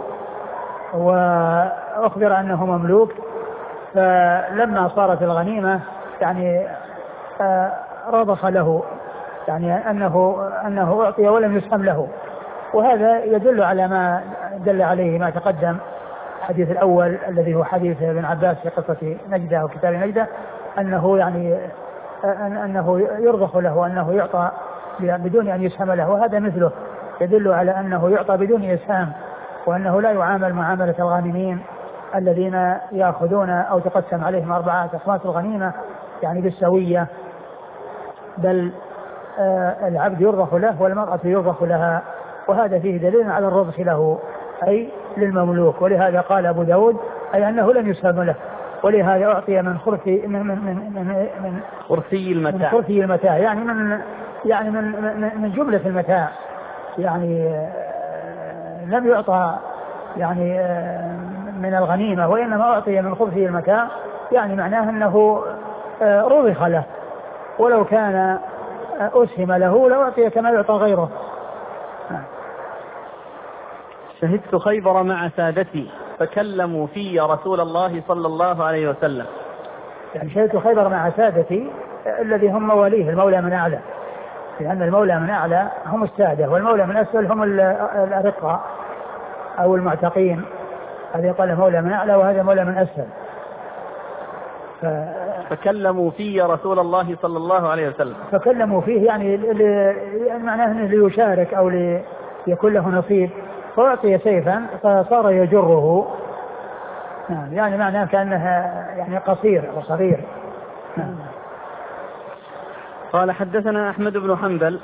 وأخبر أنه مملوك. فلما صارت الغنيمة يعني رضخ له، يعني أنه أنه أعطي ولم يسهم له، وهذا يدل على ما دل عليه ما تقدم الحديث الأول الذي هو حديث ابن عباس في قصة نجدة وكتاب نجدة، أنه يعني أنه يرضخ له وأنه يعطى بدون أن يسهم له، وهذا مثله يدل على أنه يعطى بدون إسهام، وأنه لا يعامل معاملة الغانمين الذين يأخذون أو تقسم عليهم أربعة أخماس الغنيمة يعني بالسوية، بل آه العبد يرضخ له والمرأة يرضخ لها، وهذا فيه دليل على الرضخ له أي للمملوك. ولهذا قال أبو داود أي أنه لم يسهم له، ولهذا أعطي من خرسي من من من من خرسي المتاع من خرسي المتاع يعني من يعني من من, من جملة المتاع، يعني آه لم يعطى يعني آه من الغنيمة، وإنما أعطي من خرسي المتاع، يعني معناه أنه آه رضخ له، ولو كان أسهم له لو أعطي كما يعطى غيره. شهدت خيبر مع سادتي فكلموا في رسول الله صلى الله عليه وسلم. يعني شهدت خيبر مع سادتي الذي هم مواليه المولى من أعلى، لأن المولى من أعلى هم السادة والمولى من أسفل هم الأرقاء أو المعتقين، هذا يقال مولى من أعلى وهذا مولى من أسفل. ف... فكلموا في رسول الله صلى الله عليه وسلم فكلموا فيه يعني ل... معناه أنه ليشارك أو ليكون له نصيب، فأعطي سيفا فصار يجره، يعني معناه كأنه يعني قصير وصغير. قال حدثنا أحمد بن حنبل.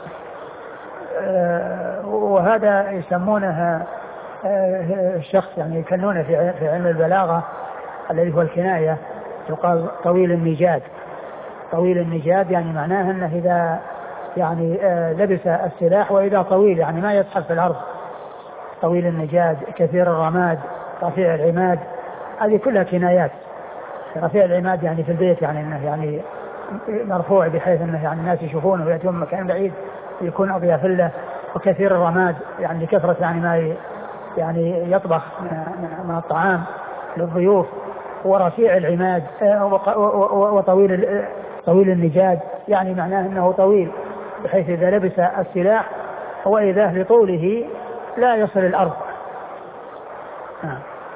آه وهذا يسمونه آه الشخص يعني يكنونه في في علم البلاغة الذي هو الكناية، يقال طويل النجاد. طويل النجاد يعني معناه أنه إذا يعني آه لبس السلاح وإذا طويل يعني ما يزحف في الأرض. طويل النجاد، كثير الرماد، رفيع العماد، هذه كلها كنايات. رفيع العماد يعني في البيت يعني انه يعني مرفوع بحيث انه يعني الناس يشوفونه ويأتون مكان بعيد يكون اضياف له. وكثير الرماد يعني لكثرة يعني ما يعني يطبخ من الطعام للضيوف. ورفيع العماد وطويل طويل النجاد يعني معناه انه طويل بحيث اذا لبس السلاح واذا لطوله لا يصل الأرض. آه.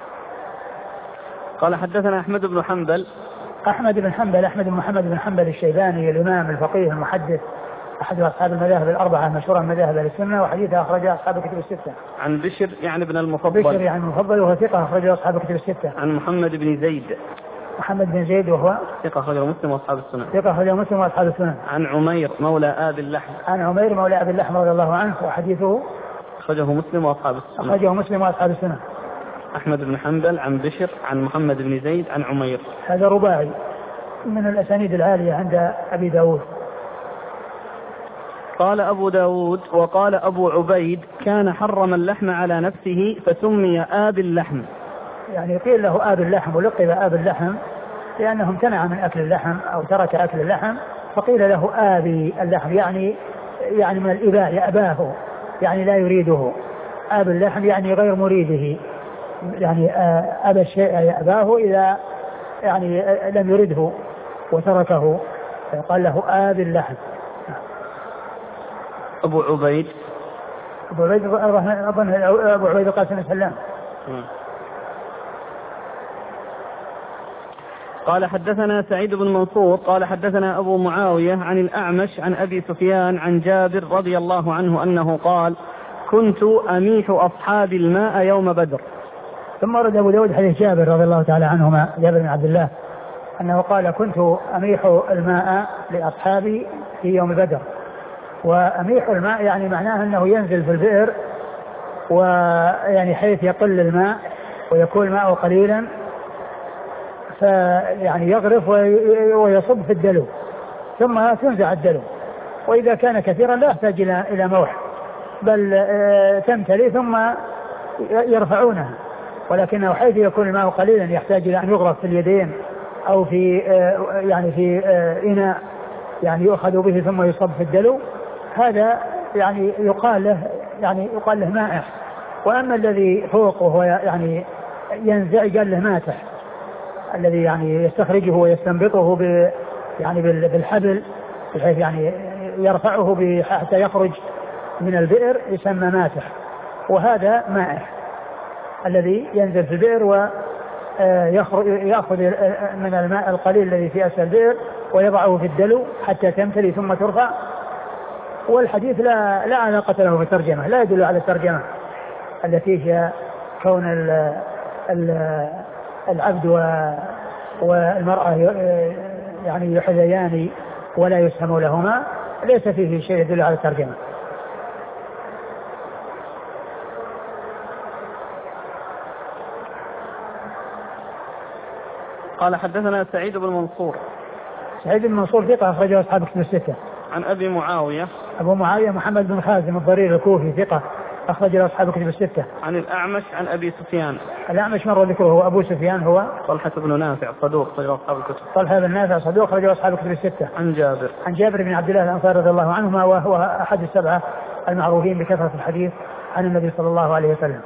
قال حدثنا أحمد بن حنبل. أحمد بن حنبل أحمد بن محمد بن حنبل الشيباني الإمام الفقيه المحدث أحد أصحاب المذاهب الأربعة مشهورا مذاهب السنة، وحديثه أخرجه أصحاب الكتب الستة. عن بشر يعني ابن المفضل. بشر يعني المفضل وهو ثقة أخرجه أصحاب الكتب الستة. عن محمد بن زيد. محمد بن زيد وهو ثقة أخرجه مسلم وأصحاب السنن. ثقة أخرجه مسلم وأصحاب السنن. عن عمير مولى آب اللحم. عن عمير مولى آب اللحم رضي الله عنه وحديثه أخرجه مسلم وأصحاب السنن. أخرجه مسلم وأصحاب السنن. أحمد بن حنبل عن بشر عن محمد بن زيد عن عمير. هذا رباعي من الأسانيد العالية عند أبي داود. قال أبو داود وقال أبو عبيد كان حرم اللحم على نفسه فسمي آب اللحم. يعني قيل له آب اللحم ولقب آب اللحم لأنه امتنع من أكل اللحم أو ترك أكل اللحم فقيل له آبي اللحم، يعني يعني من الإباء يأباه يعني لا يريده. آب اللحم يعني غير مريده، يعني أبى الشيء يأباه إذا يعني لم يرده وتركه، قال له آب اللحم. أبو عبيد أبو عبيد أظن أبو عبيد القاسم بن سلام. قال حدثنا سعيد بن منصور قال حدثنا أبو معاوية عن الأعمش عن أبي سفيان عن جابر رضي الله عنه أنه قال كنت أميح أصحاب الماء يوم بدر. ثم ورد أبو داود حديث جابر رضي الله تعالى عنهما جابر بن عبد الله أنه قال كنت أميح الماء لأصحابي في يوم بدر. وأميح الماء يعني معناه أنه ينزل في البئر ويعني حيث يقل الماء ويكون الماء قليلا فيعني يغرف ويصب في الدلو ثم تنزع الدلو، وإذا كان كثيرا لا يحتاج إلى موح بل تمتلي ثم يرفعونها، ولكنه حيث يكون الماء قليلا يحتاج إلى أن يغرف في اليدين أو في يعني في إناء يعني يؤخذ به ثم يصب في الدلو، هذا يعني يقال له يعني يقال له مائح. وأما الذي فوق وهو يعني ينزع قال له ماتح، الذي يعني يستخرجه ويستنبطه ب يعني بالحبل بحيث يعني يرفعه حتى يخرج من البئر يسمى ماتح، وهذا مائح الذي ينزل في البئر ويأخذ من الماء القليل الذي في أسفل البئر ويضعه في الدلو حتى تمتلي ثم ترفع. والحديث لا لا علاقة له بالترجمة، لا يدل على الترجمة التي هي كون ال ال العبد والمرأة يعني يحذيان ولا يسهم لهما، ليس فيه شيء يدل على الترجمة. قال حدثنا سعيد بن منصور. سعيد بن منصور ثقة أخرجه أصحاب كتب الستة. عن أبي معاوية. أبو معاوية محمد بن خازم الضرير الكوفي ثقة أخرج له أصحاب كتب الستة. عن الأعمش عن أبي سفيان. الأعمش مر ذكره هو أبو سفيان هو طلحة بن نافع صدوق أخرج أصحاب الكتب. طلحة بن نافع صدوق أخرج أصحاب كتب الستة. عن جابر. عن جابر بن عبد الله الأنصاري رضي الله عنهما وهو أحد السبعة المعروفين بكثرة الحديث عن النبي صلى الله عليه وسلم.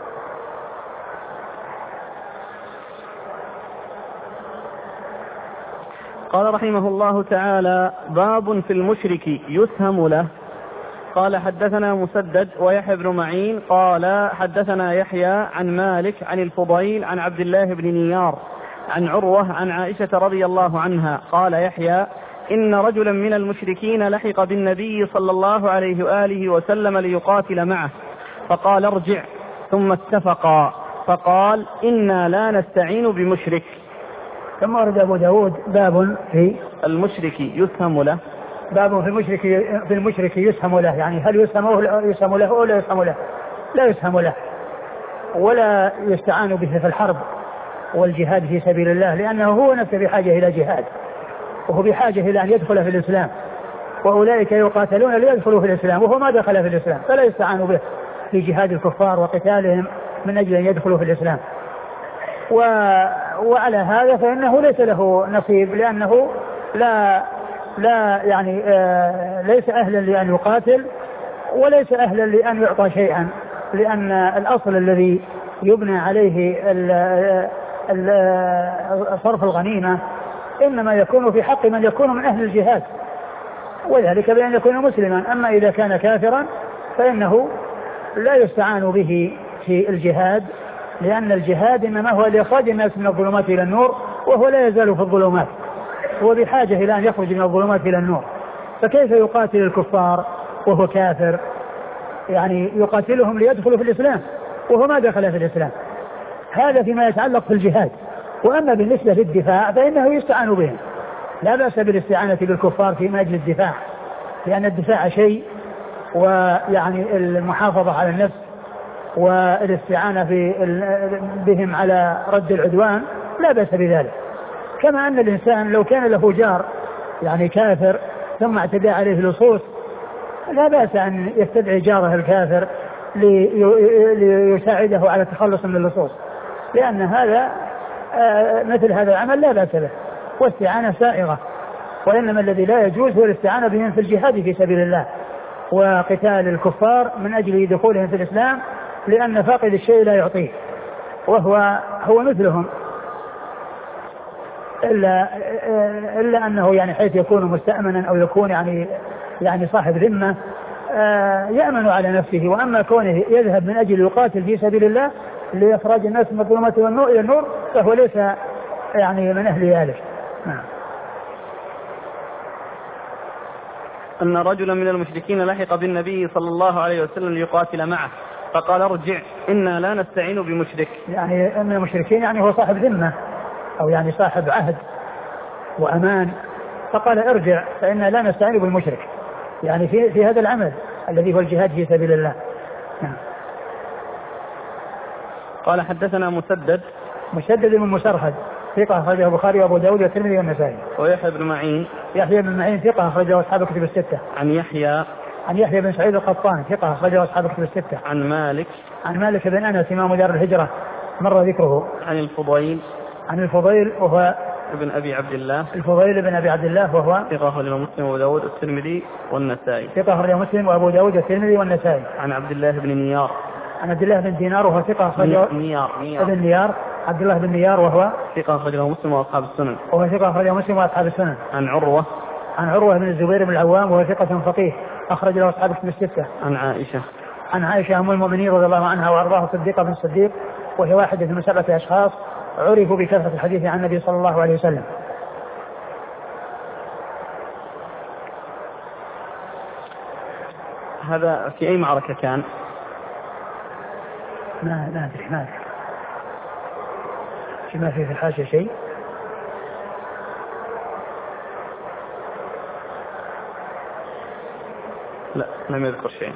قال رحمه الله تعالى باب في المشرك يسهم له. قال حدثنا مسدد ويحيى بن معين قال حدثنا يحيى عن مالك عن الفضيل عن عبد الله بن نيار عن عروة عن عائشة رضي الله عنها قال يحيى إن رجلا من المشركين لحق بالنبي صلى الله عليه وآله وسلم ليقاتل معه فقال ارجع، ثم اتفقا فقال إنا لا نستعين بمشرك. ثم ورد أبو داود باب في المشرك يسهم له. باب في المشرك في المشرك يسهم له، يعني هل يسهم يسهم له أو لا يسهم له؟ لا يسهم له ولا يستعان به في الحرب والجهاد في سبيل الله، لأنه هو نفسه بحاجة إلى جهاد وهو بحاجة إلى أن يدخل في الإسلام، وأولئك يقاتلون ليدخلوا في الإسلام وهو ما دخل في الإسلام، فلا يستعان به في جهاد الكفار وقتالهم من أجل أن يدخلوا في الإسلام. و... وعلى هذا فإنه ليس له نصيب، لأنه لا لا يعني آه ليس أهلا لأن يقاتل وليس أهلا لأن يعطى شيئا، لأن الأصل الذي يبنى عليه ال ال صرف الغنيمة إنما يكون في حق من يكون من أهل الجهاد، وذلك بأن يكون مسلما. أما إذا كان كافرا فإنه لا يستعان به في الجهاد، لأن الجهاد إنما هو لإخراج الناس من الظلمات إلى النور، وهو لا يزال في الظلمات، هو بحاجة إلى أن يخرج من الظلمات إلى النور. فكيف يقاتل الكفار وهو كافر؟ يعني يقاتلهم ليدخلوا في الإسلام وهو ما دخل في الإسلام. هذا فيما يتعلق في الجهاد. وأما بالنسبة للدفاع فإنه يستعان بهم، لا بأس بالاستعانة بالكفار في أجل الدفاع، لأن الدفاع شيء ويعني المحافظة على النفس والاستعانة بهم على رد العدوان لا بأس بذلك. كما أن الإنسان لو كان له جار يعني كافر ثم اعتدى عليه اللصوص لا بأس أن يستدعي جاره الكافر ليساعده على التخلص من اللصوص، لأن هذا مثل هذا العمل لا بأس به واستعانة سائغة. وإنما الذي لا يجوز هو الاستعانة بهم في الجهاد في سبيل الله وقتال الكفار من أجل دخولهم في الإسلام، لأن فاقد الشيء لا يعطيه، وهو هو مثلهم، إلا إلا أنه يعني حيث يكون مستأمنا أو يكون يعني يعني صاحب ذمة يأمن على نفسه. وأما كونه يذهب من أجل يقاتل في سبيل الله لإخراج الناس من الظلمات والنور إلى النور فهو ليس يعني من أهل ذلك. نعم. أن رجلا من المشركين لحق بالنبي صلى الله عليه وسلم ليقاتل معه فقال ارجع إنا لا نستعين بمشرك. يعني من المشركين يعني هو صاحب ذمة أو يعني صاحب عهد وأمان، فقال ارجع فإنا لا نستعين بالمشرك، يعني في, في هذا العمل الذي هو الجهاد في سبيل الله. نعم. قال حدثنا مسدد مسدد من مسرهد ثقة أخرجه البخاري وأبو داود والترمذي والنسائي. ويحيى بن معين يحيى بن معين ثقة أخرجه أصحاب الكتب الستة. عن يحيى عن يحيى بن سعيد القطان ثقة أخرجه أصحاب الكتب الستة. عن مالك عن مالك بن أنس إمام دار الهجرة مر ذكره. عن الفضيل عن الفضيل وهو ابن أبي عبد الله الفضيل بن أبي عبد الله وهو ثقة أخرجه مسلم وأبو داود والترمذي والنسائي. ثقة أخرجه مسلم وأبو داود والترمذي والنسائي. عن عبد الله بن نيار عن عبد الله بن دينار وهو ثقة أخرجه نيار نيار ابن نيار عبد الله بن نيار وهو ثقة أخرجه مسلم وأصحاب السنن. وهو ثقة أخرجه مسلم وأصحاب السنن. عن عروة عن عروة بن الزبير بن العوام وهو ثقة فقيه أخرج له أصحاب الكتب الستة. عن عائشة عن عائشة أم المؤمنين رضي الله عنها وأرضاها صديقة بن الصديق وهي واحدة من سبعة أشخاص عرفوا بكثرة الحديث عن النبي صلى الله عليه وسلم. هذا في أي معركة كان؟ ما لا أدري ما أدري ما في في الحاشية شيء. لا لم يذكر شيء.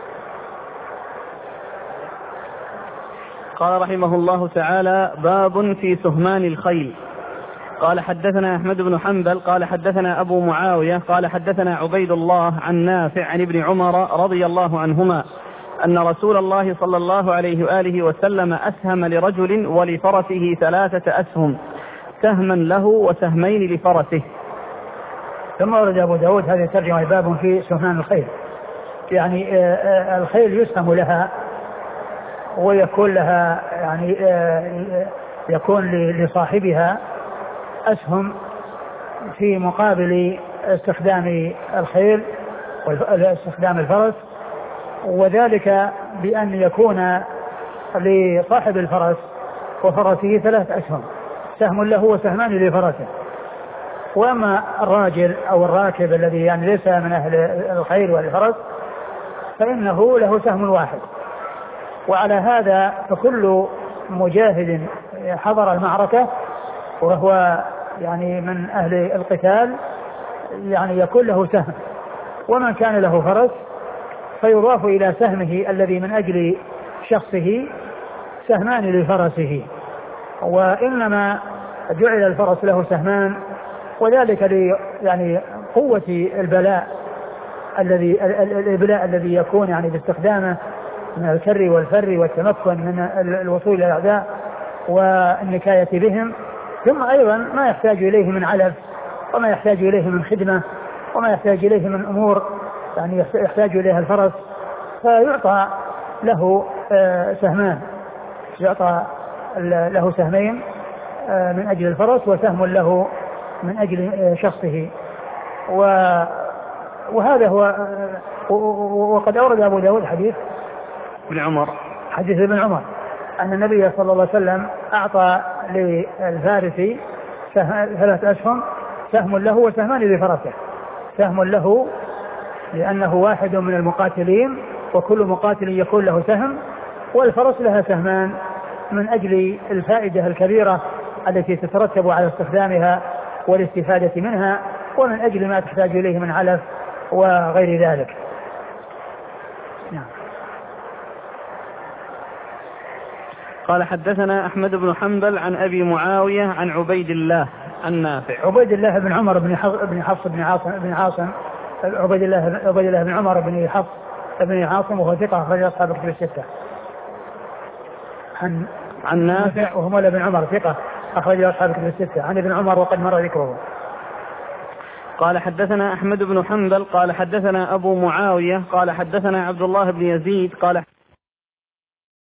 قال رحمه الله تعالى باب في سهمان الخيل. قال حدثنا أحمد بن حنبل قال حدثنا أبو معاوية قال حدثنا عبيد الله عن نافع عن ابن عمر رضي الله عنهما أن رسول الله صلى الله عليه وآله وسلم أسهم لرجل ولفرسه ثلاثة أسهم سهما له وسهمين لفرسه. ثم ورد أبو داود هذه الترجمة باب في سهمان الخيل، يعني الخيل يسهم لها ويكون لها يعني يكون لصاحبها أسهم في مقابل استخدام الخيل واستخدام الفرس، وذلك بأن يكون لصاحب الفرس وفرسه ثلاث أسهم سهم له وسهمان لفرسه. وأما الراجل أو الراكب الذي يعني ليس من أهل الخيل والفرس فإنه له سهم واحد. وعلى هذا فكل مجاهد حضر المعركة وهو يعني من أهل القتال يعني يكون له سهم، ومن كان له فرس فيضاف إلى سهمه الذي من أجل شخصه سهمان لفرسه. وإنما جعل الفرس له سهمان وذلك ل يعني قوة البلاء الذي الإبلاء الذي يكون يعني باستخدامه من الكر والفر والتمكن من الوصول إلى الأعداء والنكاية بهم، ثم أيضا ما يحتاج إليه من علف وما يحتاج إليه من خدمة وما يحتاج إليه من أمور يعني يحتاج إليها الفرس، فيعطى له سهمان، يعطى له سهمين من أجل الفرس وسهم له من أجل شخصه. وهذا هو. وقد أورد أبو داود حديث ابن عمر حديث ابن عمر أن النبي صلى الله عليه وسلم أعطى للفارس ثلاث أسهم سهم له وسهمان لفرسه. سهم له لأنه واحد من المقاتلين وكل مقاتل يكون له سهم، والفرس لها سهمان من أجل الفائدة الكبيرة التي تترتب على استخدامها والاستفادة منها ومن أجل ما تحتاج إليه من علف وغير ذلك. نعم. قال حدثنا أحمد بن حنبل عن أبي معاوية عن عبيد الله النافع. عبيد الله بن عمر بن حفص بن عاصم بن عاصم عبيد الله عبيد الله بن عمر بن حفص بن عاصم وهو ثقة أخرج أصحاب الكتب الستة. عن عن نافع وهو مولى بن عمر ثقة أخرج أصحاب الكتب الستة عن ابن عمر وقد مر ذكره. قال حدثنا أحمد بن حنبل قال حدثنا أبو معاوية قال حدثنا عبد الله بن يزيد قال